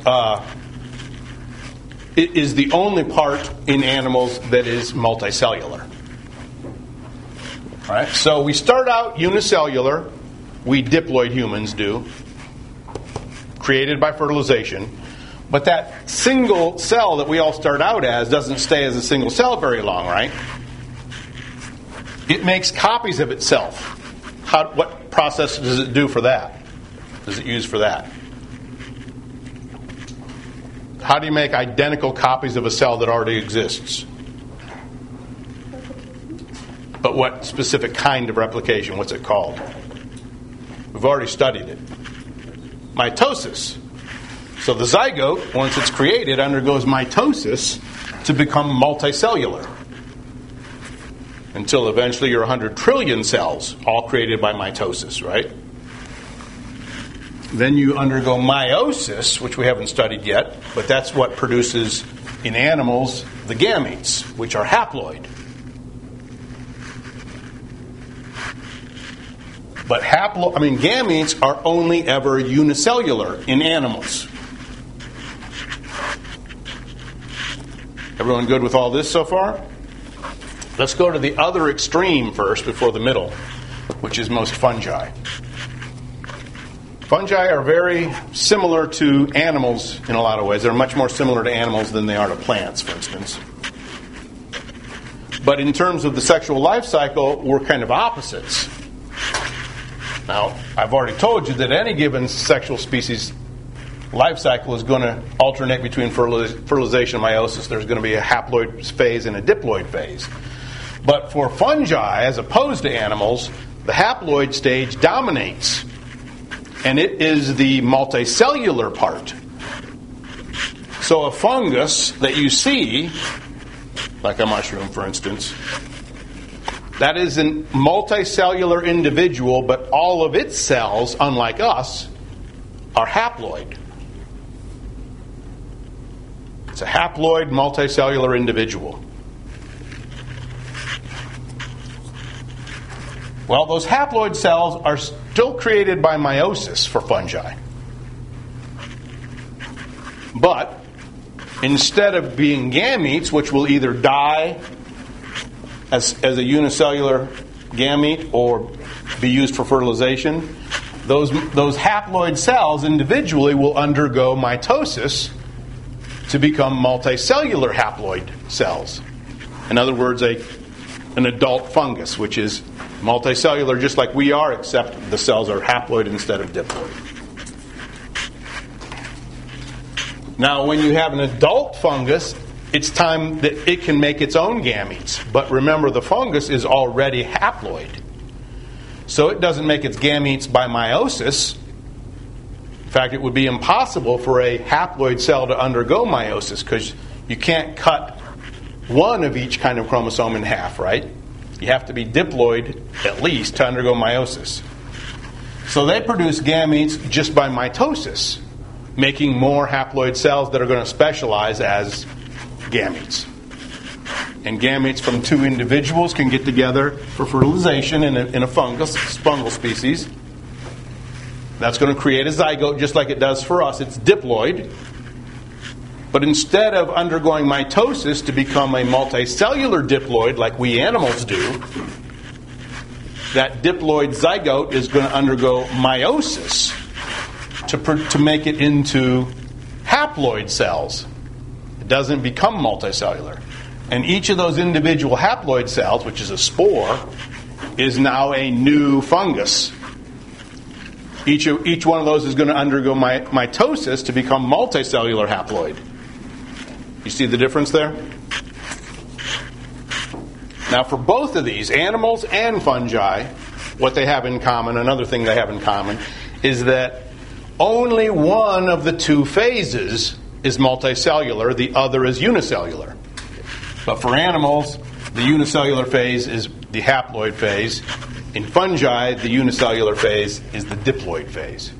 it is the only part in animals that is multicellular. All right, so we start out unicellular. We diploid humans do, created by fertilization. But that single cell that we all start out as doesn't stay as a single cell very long, right? It makes copies of itself. What process does it do for that? Does it use for that? How do you make identical copies of a cell that already exists? But what specific kind of replication? What's it called? We've already studied it. Mitosis. So the zygote, once it's created, undergoes mitosis to become multicellular. Until eventually you're 100 trillion cells, all created by mitosis, right? Then you undergo meiosis, which we haven't studied yet, but that's what produces, in animals, the gametes, which are haploid. But gametes are only ever unicellular in animals. Everyone good with all this so far? Let's go to the other extreme first before the middle, which is most fungi. Fungi are very similar to animals in a lot of ways. They're much more similar to animals than they are to plants, for instance. But in terms of the sexual life cycle, we're kind of opposites. Now, I've already told you that any given sexual species life cycle is going to alternate between fertilization and meiosis. There's going to be a haploid phase and a diploid phase. But for fungi, as opposed to animals, the haploid stage dominates. And it is the multicellular part. So a fungus that you see, like a mushroom, for instance, that is a multicellular individual, but all of its cells, unlike us, are haploid. It's a haploid multicellular individual. Well, those haploid cells are still created by meiosis for fungi. But instead of being gametes, which will either die as a unicellular gamete or be used for fertilization, those haploid cells individually will undergo mitosis to become multicellular haploid cells. In other words, an adult fungus, which is multicellular just like we are, except the cells are haploid instead of diploid. Now, when you have an adult fungus, it's time that it can make its own gametes. But remember, the fungus is already haploid. So it doesn't make its gametes by meiosis. In fact, it would be impossible for a haploid cell to undergo meiosis because you can't cut one of each kind of chromosome in half, right? You have to be diploid, at least, to undergo meiosis. So they produce gametes just by mitosis, making more haploid cells that are going to specialize as gametes. And gametes from two individuals can get together for fertilization in a fungal species. That's going to create a zygote just like it does for us. It's diploid. But instead of undergoing mitosis to become a multicellular diploid like we animals do, that diploid zygote is going to undergo meiosis to make it into haploid cells. It doesn't become multicellular. And each of those individual haploid cells, which is a spore, is now a new fungus. Each one of those is going to undergo mitosis to become multicellular haploid. You see the difference there? Now, for both of these, animals and fungi, what they have in common, another thing they have in common, is that only one of the two phases is multicellular, the other is unicellular. But for animals, the unicellular phase is the haploid phase. In fungi, the unicellular phase is the diploid phase.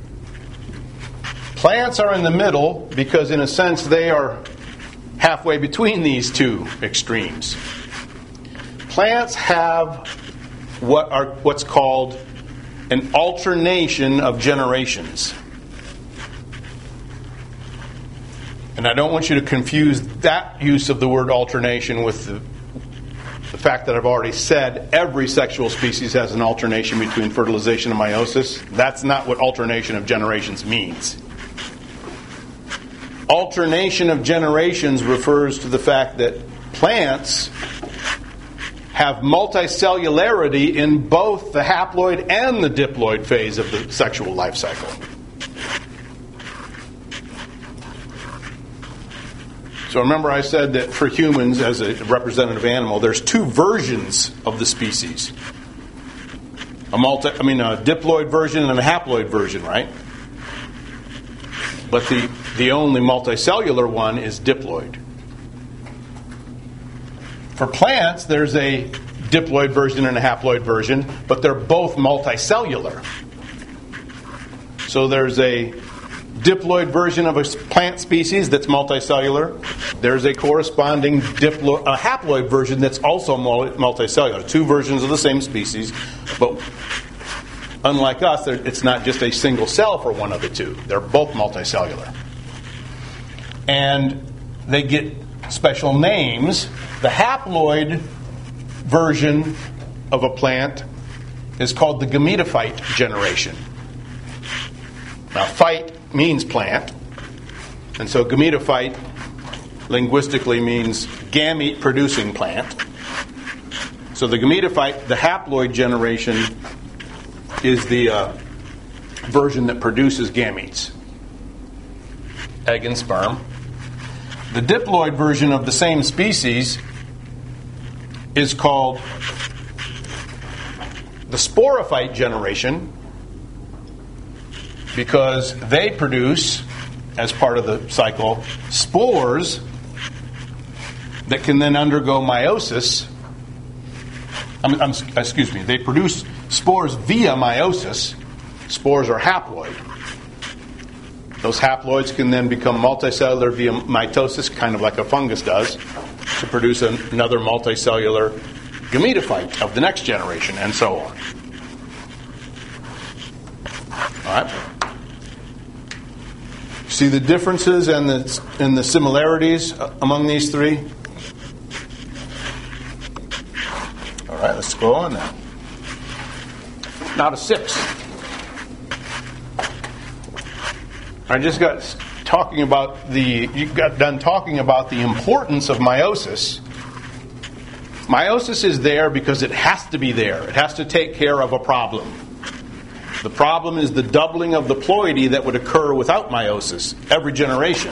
Plants are in the middle because, in a sense, they are halfway between these two extremes. Plants have what's called an alternation of generations. And I don't want you to confuse that use of the word alternation with the fact that I've already said every sexual species has an alternation between fertilization and meiosis. That's not what alternation of generations means. Alternation of generations refers to the fact that plants have multicellularity in both the haploid and the diploid phase of the sexual life cycle. So remember I said that for humans, as a representative animal, there's two versions of the species. A diploid version and a haploid version, right? But the only multicellular one is diploid. For plants, there's a diploid version and a haploid version, but they're both multicellular. So there's a diploid version of a plant species that's multicellular. There's a corresponding haploid version that's also multicellular. Two versions of the same species, but unlike us, it's not just a single cell for one of the two. They're both multicellular. And they get special names. The haploid version of a plant is called the gametophyte generation. Now, phyte means plant, and so gametophyte linguistically means gamete-producing plant. So the gametophyte, the haploid generation, is the version that produces gametes, egg and sperm. The diploid version of the same species is called the sporophyte generation because they produce, as part of the cycle, spores that can then undergo meiosis. They produce spores via meiosis. Spores are haploid. Those haploids can then become multicellular via mitosis, kind of like a fungus does, to produce another multicellular gametophyte of the next generation, and so on. All right? See the differences and the similarities among these three? All right, let's go on now. Now to 6. I just got done talking about the importance of meiosis. Meiosis is there because it has to be there. It has to take care of a problem. The problem is the doubling of the ploidy that would occur without meiosis every generation.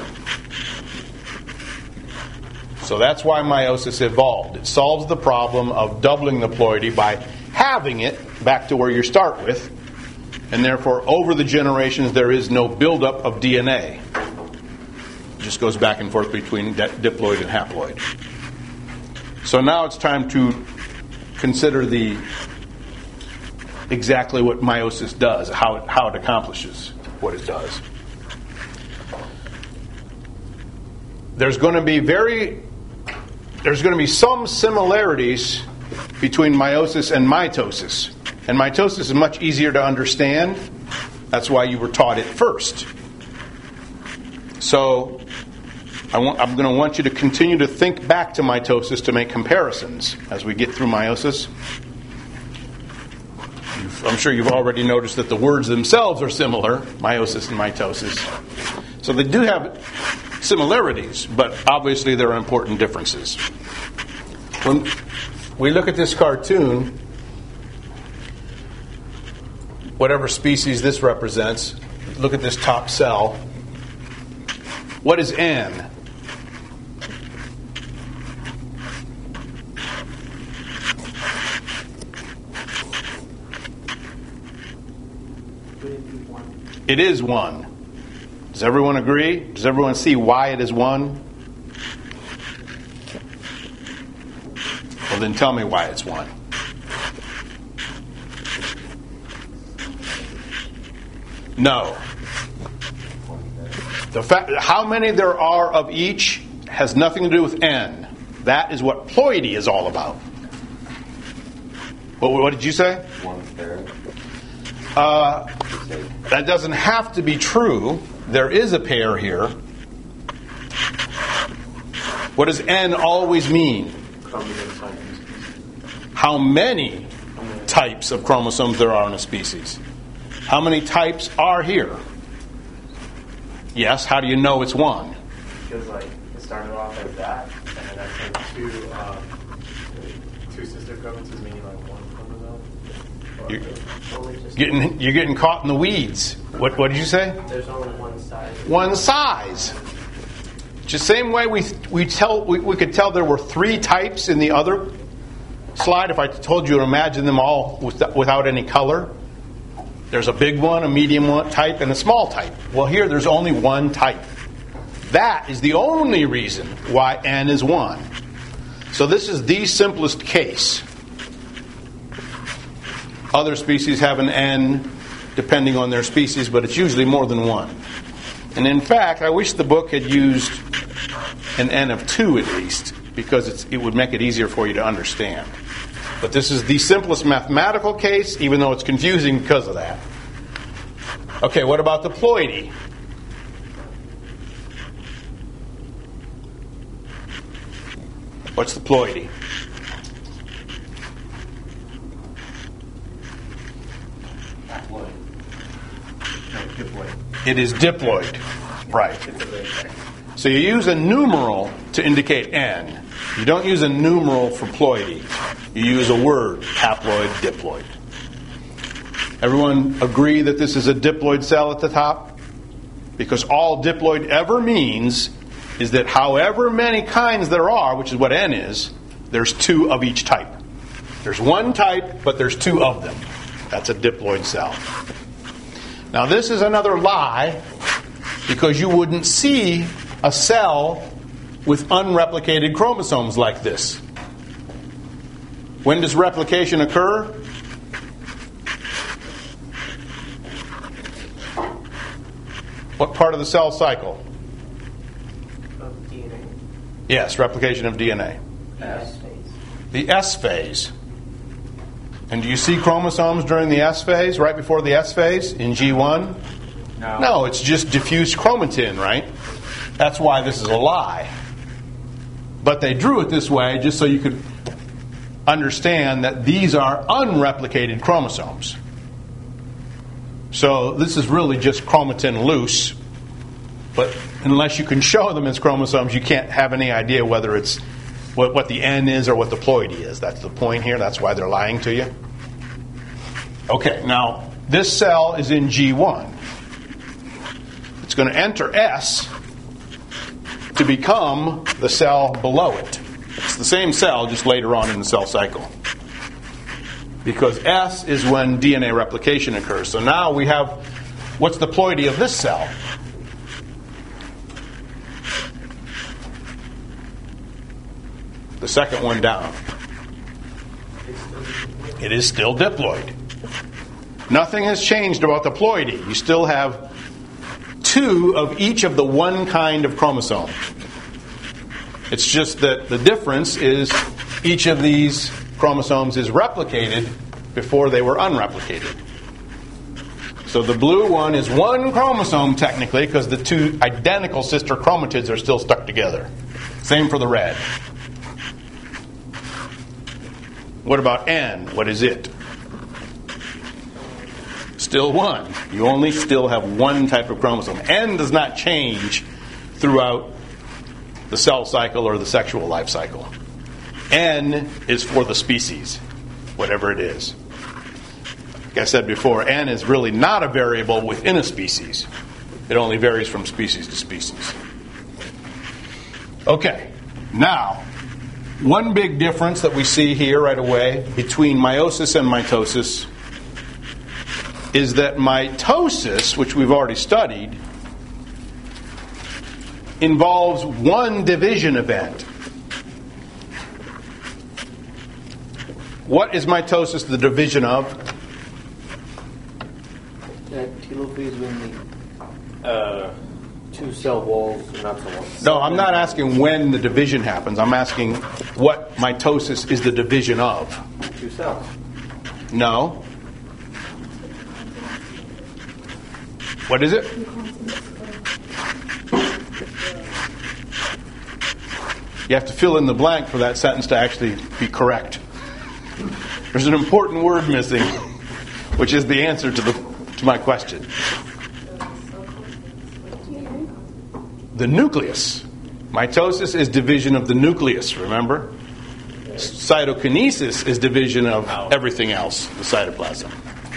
So that's why meiosis evolved. It solves the problem of doubling the ploidy by having it back to where you start with. And therefore, over the generations, there is no buildup of DNA. It just goes back and forth between diploid and haploid. So now it's time to consider exactly what meiosis does, how it accomplishes what it does. There's going to be some similarities between meiosis and mitosis. And mitosis is much easier to understand. That's why you were taught it first. So I'm going to want you to continue to think back to mitosis to make comparisons as we get through meiosis. I'm sure you've already noticed that the words themselves are similar, meiosis and mitosis. So they do have similarities, but obviously there are important differences. When we look at this cartoon, whatever species this represents, look at this top cell. What is N? It is 1. Does everyone agree? Does everyone see why it is 1? Well, then tell me why it's 1. No. How many there are of each has nothing to do with N. That is what ploidy is all about. What did you say? 1/3. That doesn't have to be true. There is a pair here. What does N always mean? How many types of chromosomes there are in a species? How many types are here? Yes, how do you know it's 1? Because it started off as that, and then I turned two sisters sister chromosomes meaning like one chromosome? Or You're getting caught in the weeds. What did you say? There's only one size. One size. It's the same way we could tell there were 3 types in the other slide. If I told you to imagine them all without any color, there's a big one, a medium one type, and a small type. Well, here there's only one type. That is the only reason why N is 1. So this is the simplest case. Other species have an N depending on their species, but it's usually more than 1. And in fact, I wish the book had used an N of 2 at least, because it would make it easier for you to understand. But this is the simplest mathematical case, even though it's confusing because of that. Okay, what about the ploidy? What's the ploidy? It is diploid. Right. So you use a numeral to indicate N. You don't use a numeral for ploidy. You use a word, haploid, diploid. Everyone agree that this is a diploid cell at the top? Because all diploid ever means is that however many kinds there are, which is what N is, there's 2 of each type. There's 1 type, but there's 2 of them. That's a diploid cell. Now this is another lie, because you wouldn't see a cell with unreplicated chromosomes like this. When does replication occur? What part of the cell cycle? Of DNA. Yes, replication of DNA. S phase. The S phase. And do you see chromosomes during the S phase, right before the S phase in G1? No, it's just diffuse chromatin, right? That's why this is a lie. But they drew it this way just so you could understand that these are unreplicated chromosomes. So this is really just chromatin loose. But unless you can show them as chromosomes, you can't have any idea whether it's what the N is or what the ploidy is. That's the point here. That's why they're lying to you. Okay, now this cell is in G1. It's going to enter S to become the cell below it. It's the same cell, just later on in the cell cycle. Because S is when DNA replication occurs. So now we have, what's the ploidy of this cell? The second one down. It is still diploid. Nothing has changed about the ploidy. You still have 2 of each of the 1 kind of chromosome. It's just that the difference is each of these chromosomes is replicated before they were unreplicated. So the blue one is 1 chromosome technically, because the 2 identical sister chromatids are still stuck together. Same for the red. What about N? What is it? Still 1. You only still have 1 type of chromosome. N does not change throughout the cell cycle or the sexual life cycle. N is for the species, whatever it is. Like I said before, N is really not a variable within a species. It only varies from species to species. Okay, now, one big difference that we see here right away between meiosis and mitosis is that mitosis, which we've already studied, involves 1 division event. What is mitosis the division of? That telophase when the 2 cell walls are not so long. No, I'm not asking when the division happens. I'm asking what mitosis is the division of. 2 cells. No. What is it? You have to fill in the blank for that sentence to actually be correct. There's an important word missing, which is the answer to my question. The nucleus. Mitosis is division of the nucleus, remember? Cytokinesis is division of everything else, the cytoplasm.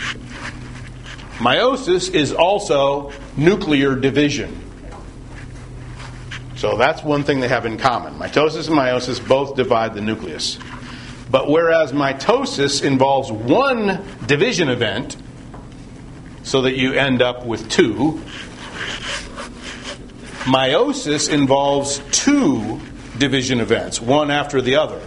Meiosis is also nuclear division. So that's one thing they have in common. Mitosis and meiosis both divide the nucleus. But whereas mitosis involves one division event, so that you end up with two, meiosis involves two division events, one after the other.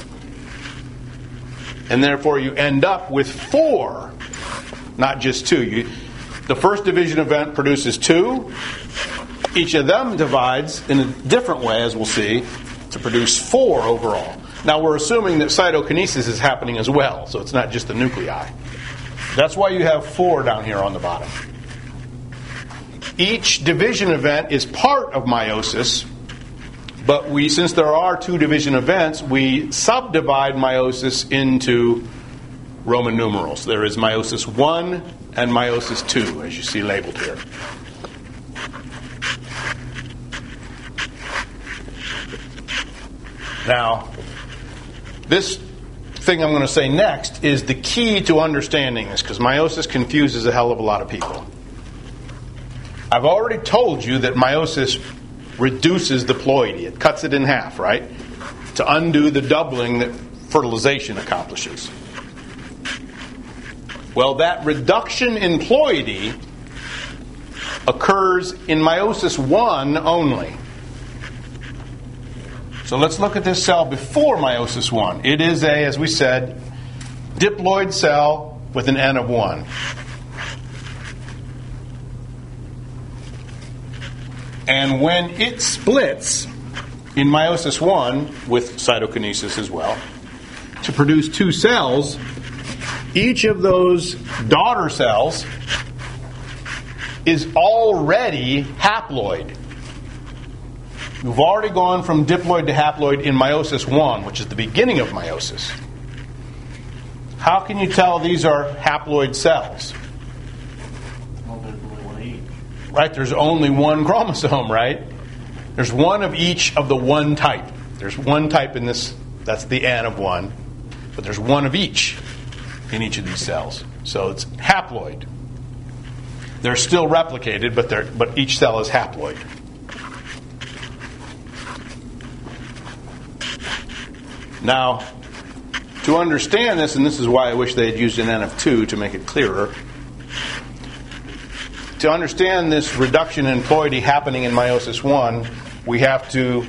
And therefore you end up with four, not just two. The first division event produces two. Each of them divides in a different way, as we'll see, to produce four overall. Now we're assuming that cytokinesis is happening as well, so it's not just the nuclei. That's why you have four down here on the bottom. Each division event is part of meiosis, but since there are two division events, we subdivide meiosis into Roman numerals. There is meiosis 1 and meiosis 2, as you see labeled here. Now, this thing I'm going to say next is the key to understanding this, because meiosis confuses a hell of a lot of people. I've already told you that meiosis reduces the ploidy. It cuts it in half, right? To undo the doubling that fertilization accomplishes. Well, that reduction in ploidy occurs in meiosis 1 only. So let's look at this cell before meiosis 1. It is as we said, diploid cell with an N of 1. And when it splits in meiosis 1, with cytokinesis as well, to produce two cells, each of those daughter cells is already haploid. You've already gone from diploid to haploid in meiosis 1, which is the beginning of meiosis. How can you tell these are haploid cells? Well, there's only one each. Right, there's only one chromosome, right? There's one of each of the one type. There's one type in this, that's the N of 1, but there's one of each in each of these cells. So it's haploid. They're still replicated, but each cell is haploid. Now, to understand this, and this is why I wish they had used an N of 2 to make it clearer, to understand this reduction in ploidy happening in meiosis 1, we have to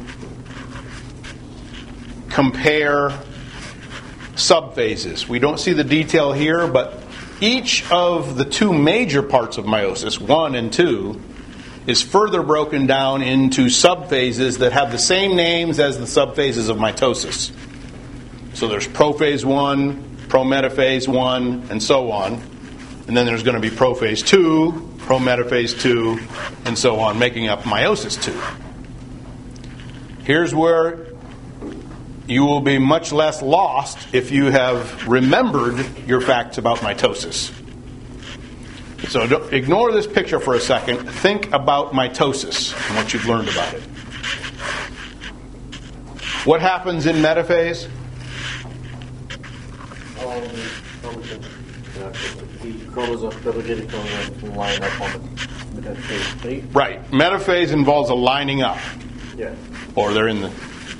compare subphases. We don't see the detail here, but each of the two major parts of meiosis, 1 and 2, is further broken down into subphases that have the same names as the subphases of mitosis. So there's prophase 1, prometaphase 1, and so on. And then there's going to be prophase 2, prometaphase 2, and so on, making up meiosis 2. Here's where you will be much less lost if you have remembered your facts about mitosis. So ignore this picture for a second. Think about mitosis and what you've learned about it. What happens in metaphase? The chromosomes double-digit chromosomes can line up on the metaphase, right? Right. Metaphase involves a lining up. Yeah. Or they're in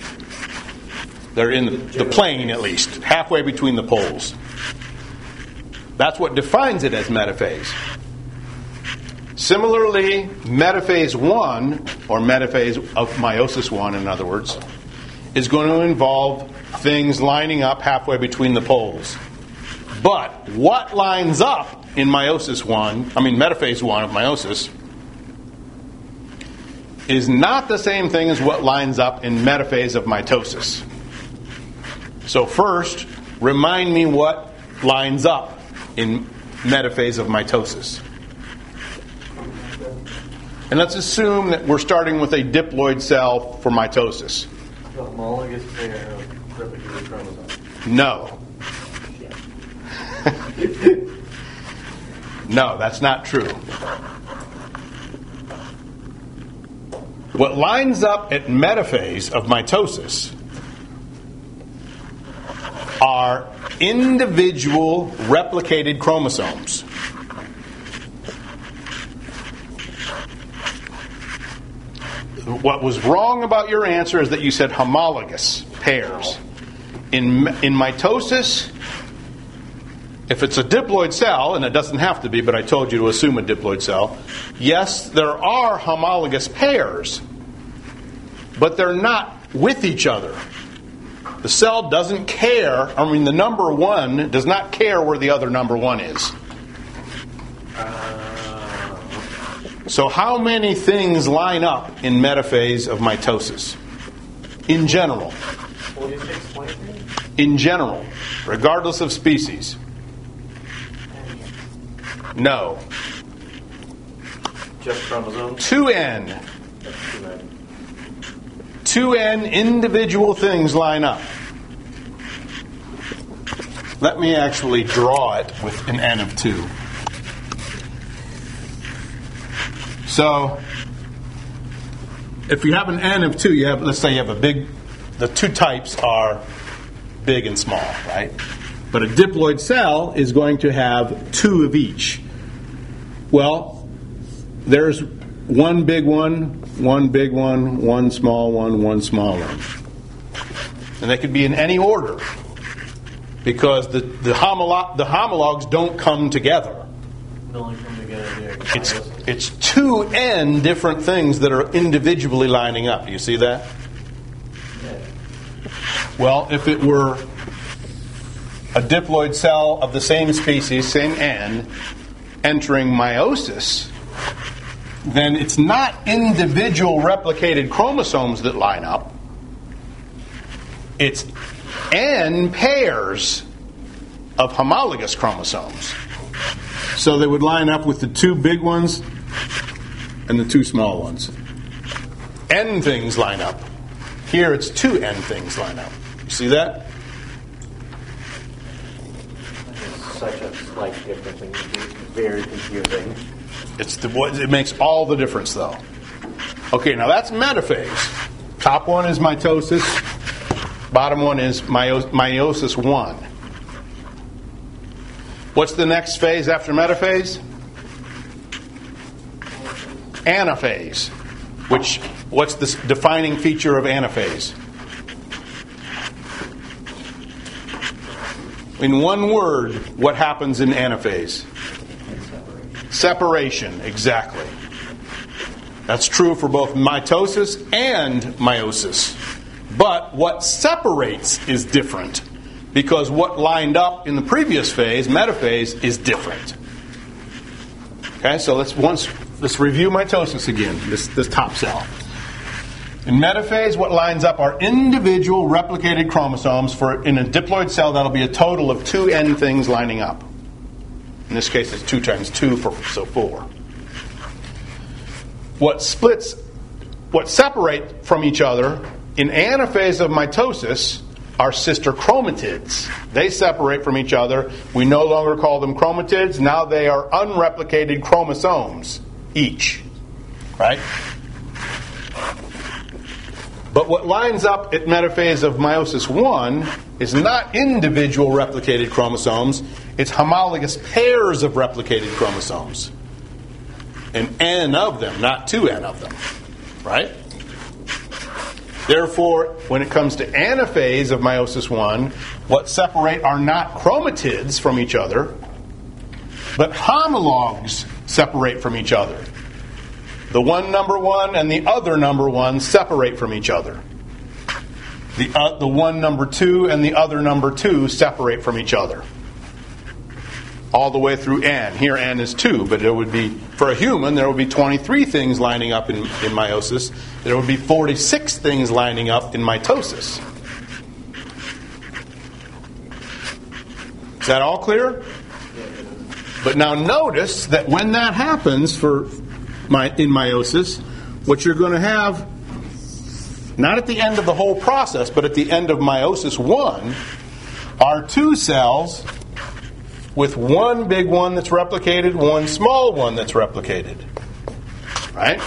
the plane, at least, halfway between the poles. That's what defines it as metaphase. Similarly, metaphase 1, or metaphase of meiosis 1, in other words, is going to involve things lining up halfway between the poles. But what lines up in metaphase 1 of meiosis, is not the same thing as what lines up in metaphase of mitosis. So first, remind me what lines up in metaphase of mitosis. And let's assume that we're starting with a diploid cell for mitosis. The homologous pair of replicated chromosomes. No. No, that's not true. What lines up at metaphase of mitosis are individual replicated chromosomes. What was wrong about your answer is that you said homologous pairs. In mitosis, if it's a diploid cell, and it doesn't have to be, but I told you to assume a diploid cell, yes, there are homologous pairs, but they're not with each other. The cell doesn't care, the number one does not care where the other number one is. So how many things line up in metaphase of mitosis? In general. 46, 23? In general, regardless of species. No. Just chromosomes? 2N. 2N individual things line up. Let me actually draw it with an N of 2. So, if you have an N of 2, let's say you have the two types are big and small, right? But a diploid cell is going to have 2 of each. Well, there's one big one, one small one small one. And they could be in any order because the homologs don't come together. They only come together there. It's 2N different things that are individually lining up. Do you see that? Yeah. Well, if it were a diploid cell of the same species, same N, entering meiosis, then it's not individual replicated chromosomes that line up. It's N pairs of homologous chromosomes. So they would line up with the 2 big ones and the 2 small ones. N things line up. Here it's 2 N things line up. You see that? Such a slight difference, and it's very confusing. It makes all the difference, though. Okay, now that's metaphase. Top one is mitosis. Bottom one is meiosis 1. What's the next phase after metaphase? Anaphase. What's the defining feature of anaphase? In one word, what happens in anaphase? Separation, exactly. That's true for both mitosis and meiosis. But what separates is different, because what lined up in the previous phase, metaphase, is different. Okay, so let's review mitosis again, this top cell. In metaphase, what lines up are individual replicated chromosomes. In a diploid cell, that'll be a total of 2 N things lining up. In this case, it's 2 times 2, so 4. What separate from each other in anaphase of mitosis are sister chromatids. They separate from each other. We no longer call them chromatids. Now they are unreplicated chromosomes each. Right? But what lines up at metaphase of meiosis 1 is not individual replicated chromosomes. It's homologous pairs of replicated chromosomes. And N of them, not 2N of them. Right? Therefore, when it comes to anaphase of meiosis 1, what separate are not chromatids from each other, but homologs separate from each other. The one number 1 and the other number 1 separate from each other. The one number 2 and the other number 2 separate from each other. All the way through N. Here N is 2, but it would be, for a human, there would be 23 things lining up in meiosis. There would be 46 things lining up in mitosis. Is that all clear? But now notice that when that happens in meiosis, what you're going to have, not at the end of the whole process, but at the end of meiosis 1, are 2 cells with one big one that's replicated, one small one that's replicated. Right?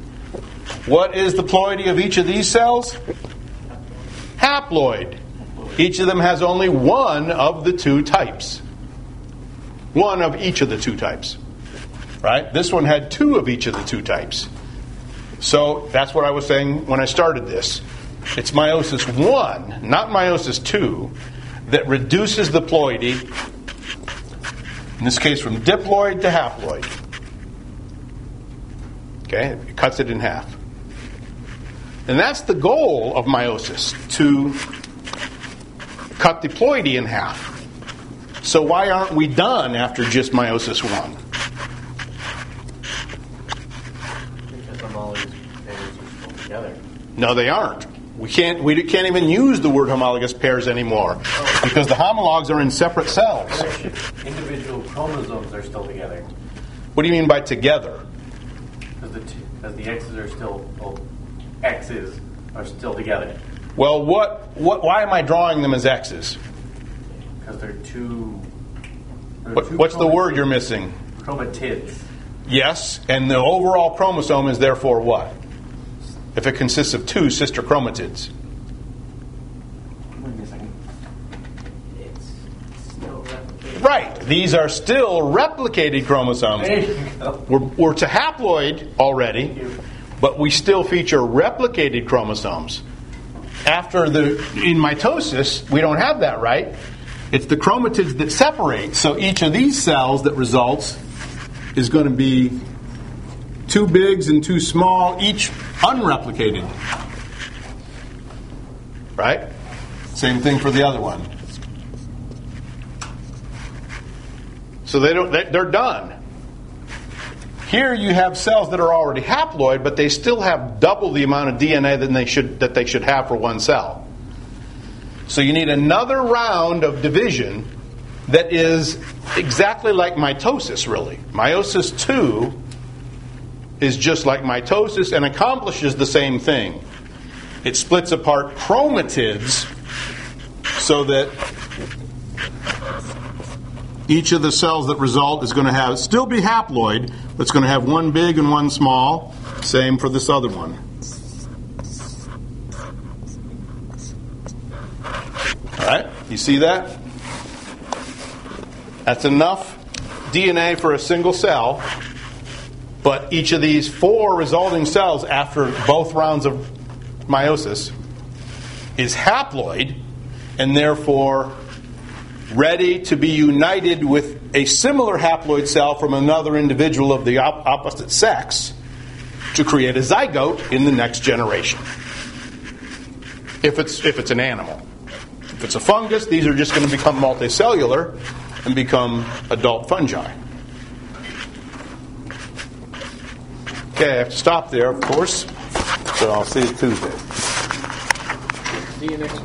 What is the ploidy of each of these cells? Haploid. Each of them has only one of the two types. One of each of the two types. Right? This one had two of each of the two types. So that's what I was saying when I started this. It's meiosis 1, not meiosis 2, that reduces the ploidy, in this case from diploid to haploid. Okay? It cuts it in half. And that's the goal of meiosis, to cut the ploidy in half. So why aren't we done after just meiosis 1? Because homologous pairs are still together. No, they aren't. We can't even use the word homologous pairs anymore because the homologs are in separate cells. Individual chromosomes are still together. What do you mean by together? Because the X's are still X's are still together. Well, why am I drawing them as X's? Because they're two. What's the word you're missing? Chromatids. Yes, and the overall chromosome is therefore what? If it consists of two sister chromatids. Wait a second. It's still replicated. Right, these are still replicated chromosomes. There you go. We're to haploid already, but we still feature replicated chromosomes. In mitosis, we don't have that, right? It's the chromatids that separate. So each of these cells that results is going to be two bigs and two small, each unreplicated. Right? Same thing for the other one. So they're done. Here you have cells that are already haploid, but they still have double the amount of DNA that they should have for one cell. So you need another round of division that is exactly like mitosis, really. Meiosis 2 is just like mitosis and accomplishes the same thing. It splits apart chromatids so that each of the cells that result is going to still be haploid, but it's going to have one big and one small. Same for this other one. All right, you see that? That's enough DNA for a single cell, but each of these 4 resulting cells after both rounds of meiosis is haploid and therefore ready to be united with a similar haploid cell from another individual of the opposite sex to create a zygote in the next generation. If it's an animal. If it's a fungus, these are just going to become multicellular and become adult fungi. Okay, I have to stop there, of course. So I'll see you Tuesday. See you next